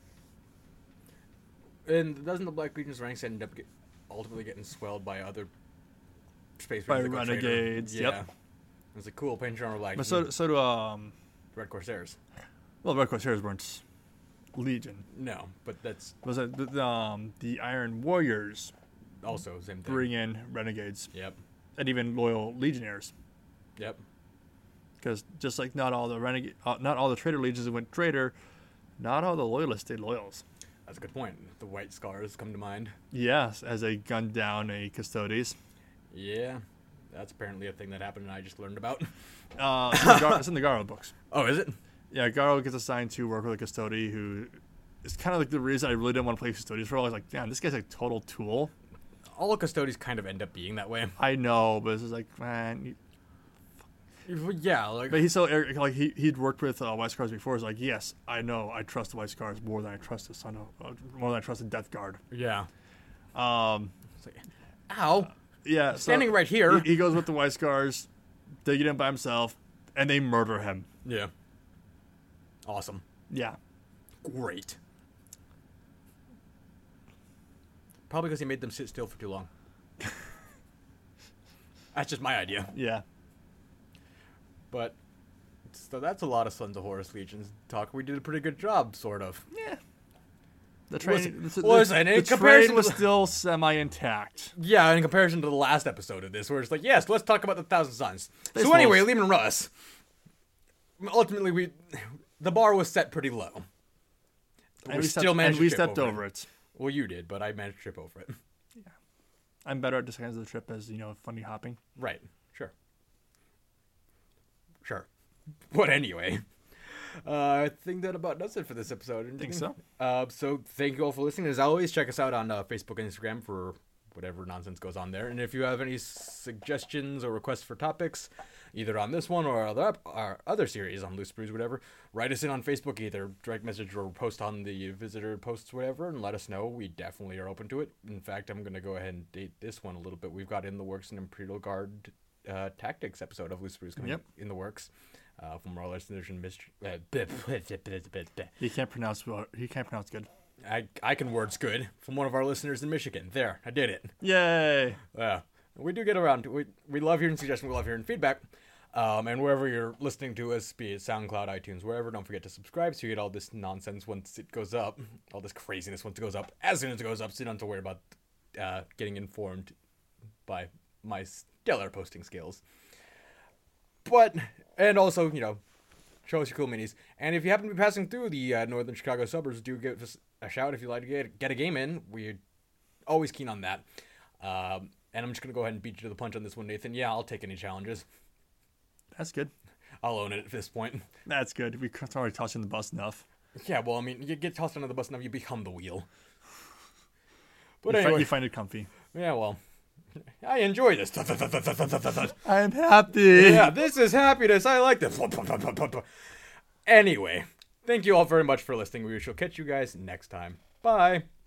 Speaker 1: And doesn't the Black Legion's ranks end up get, ultimately getting swelled by other space
Speaker 2: By
Speaker 1: marines that go traitor?
Speaker 2: renegades,
Speaker 1: Yeah.
Speaker 2: yep.
Speaker 1: It's like, cool, paint your armor like
Speaker 2: But so so do um
Speaker 1: Red Corsairs.
Speaker 2: well the Red Corsairs weren't Legion.
Speaker 1: No, but that's
Speaker 2: Was it the, the, um the Iron Warriors
Speaker 1: also the same thing.
Speaker 2: bring in renegades
Speaker 1: Yep.
Speaker 2: and even loyal legionnaires?
Speaker 1: Yep.
Speaker 2: Because just like not all the renegade, uh, not all the traitor legions went traitor, not all the loyalists stayed loyals.
Speaker 1: That's a good point. The White Scars come to mind.
Speaker 2: Yes, as they gunned down a Custodes.
Speaker 1: Yeah. That's apparently a thing that happened and I just learned about.
Speaker 2: Uh, it's, in the Gar- it's in the Garo books.
Speaker 1: Oh, is it?
Speaker 2: Yeah, Garo gets assigned to work with a Custode who is kind of like the reason I really didn't want to play Custodes for. I was like, damn, this guy's a total tool.
Speaker 1: All the Custodies kind of end up being that way.
Speaker 2: I know, but it's just like, man. You...
Speaker 1: Yeah, like...
Speaker 2: But he's so arrogant, like he he'd worked with uh, White Scars before. He's like, yes, I know, I trust the White Scars more than I trust the Son of, uh, more than I trust the Death Guard.
Speaker 1: Yeah.
Speaker 2: Um,
Speaker 1: It's like, ow.
Speaker 2: yeah,
Speaker 1: Standing
Speaker 2: so
Speaker 1: right here.
Speaker 2: He, he goes with the White Scars. They get him by himself, and they murder him.
Speaker 1: Yeah. Awesome.
Speaker 2: Yeah.
Speaker 1: Great. Probably because he made them sit still for too long. That's just my idea.
Speaker 2: Yeah.
Speaker 1: But, so that's a lot of Sons of Horus Legions talk. We did a pretty good job, sort of.
Speaker 2: Yeah. The train,
Speaker 1: Listen-
Speaker 2: the,
Speaker 1: listen,
Speaker 2: the,
Speaker 1: in
Speaker 2: the
Speaker 1: comparison
Speaker 2: train was
Speaker 1: to the-
Speaker 2: still semi-intact.
Speaker 1: Yeah, in comparison to the last episode of this, where it's like, yes, let's talk about the Thousand Suns.
Speaker 2: Space
Speaker 1: so anyway,
Speaker 2: Wolves.
Speaker 1: Lehman Russ. Ultimately, we the bar was set pretty low. But
Speaker 2: And
Speaker 1: we
Speaker 2: we,
Speaker 1: still
Speaker 2: stepped,
Speaker 1: managed
Speaker 2: and we
Speaker 1: to trip
Speaker 2: stepped
Speaker 1: over,
Speaker 2: over
Speaker 1: it.
Speaker 2: it.
Speaker 1: Well, you did, but I managed to trip over it.
Speaker 2: I'm better at disguising the trip as, you know, funny hopping.
Speaker 1: Right. Sure. Sure. But anyway, uh, I think that about does it for this episode.
Speaker 2: I think so.
Speaker 1: Uh, so thank you all for listening. As always, check us out on uh, Facebook and Instagram for whatever nonsense goes on there. And if you have any suggestions or requests for topics, either on this one or other our other series on Loose Brews, whatever, write us in on Facebook, either direct message or post on the visitor posts, whatever, and let us know. We definitely are open to it. In fact, I'm going to go ahead and date this one a little bit. We've got in the works an Imperial Guard uh, tactics episode of Loose Brews coming
Speaker 2: Yep.
Speaker 1: in the works. Uh, from our listeners and mystery. Uh,
Speaker 2: He can't pronounce well. He can't pronounce good.
Speaker 1: I I can words good from one of our listeners in Michigan. There, I did it.
Speaker 2: Yay!
Speaker 1: Yeah, we do get around. We we love hearing suggestions. We love hearing feedback. Um, and wherever you're listening to us, be it SoundCloud, iTunes, wherever, don't forget to subscribe so you get all this nonsense once it goes up, all this craziness once it goes up, as soon as it goes up, so you don't have to worry about uh, getting informed by my stellar posting skills. But, and also, you know, show us your cool minis. And if you happen to be passing through the uh, northern Chicago suburbs, do give us a shout if you'd like to get, get a game in. We're always keen on that. Um, and I'm just going to go ahead and beat you to the punch on this one, Nathan. Yeah, I'll take any challenges.
Speaker 2: That's good.
Speaker 1: I'll own it at this point.
Speaker 2: That's good. We're already touching the bus enough.
Speaker 1: Yeah, well, I mean, you get tossed under the bus enough, you become the wheel. But
Speaker 2: you
Speaker 1: anyway.
Speaker 2: Find, you find it comfy.
Speaker 1: Yeah, well, I enjoy this.
Speaker 2: I'm happy.
Speaker 1: Yeah, this is happiness. I like this. Anyway, thank you all very much for listening. We shall catch you guys next time. Bye.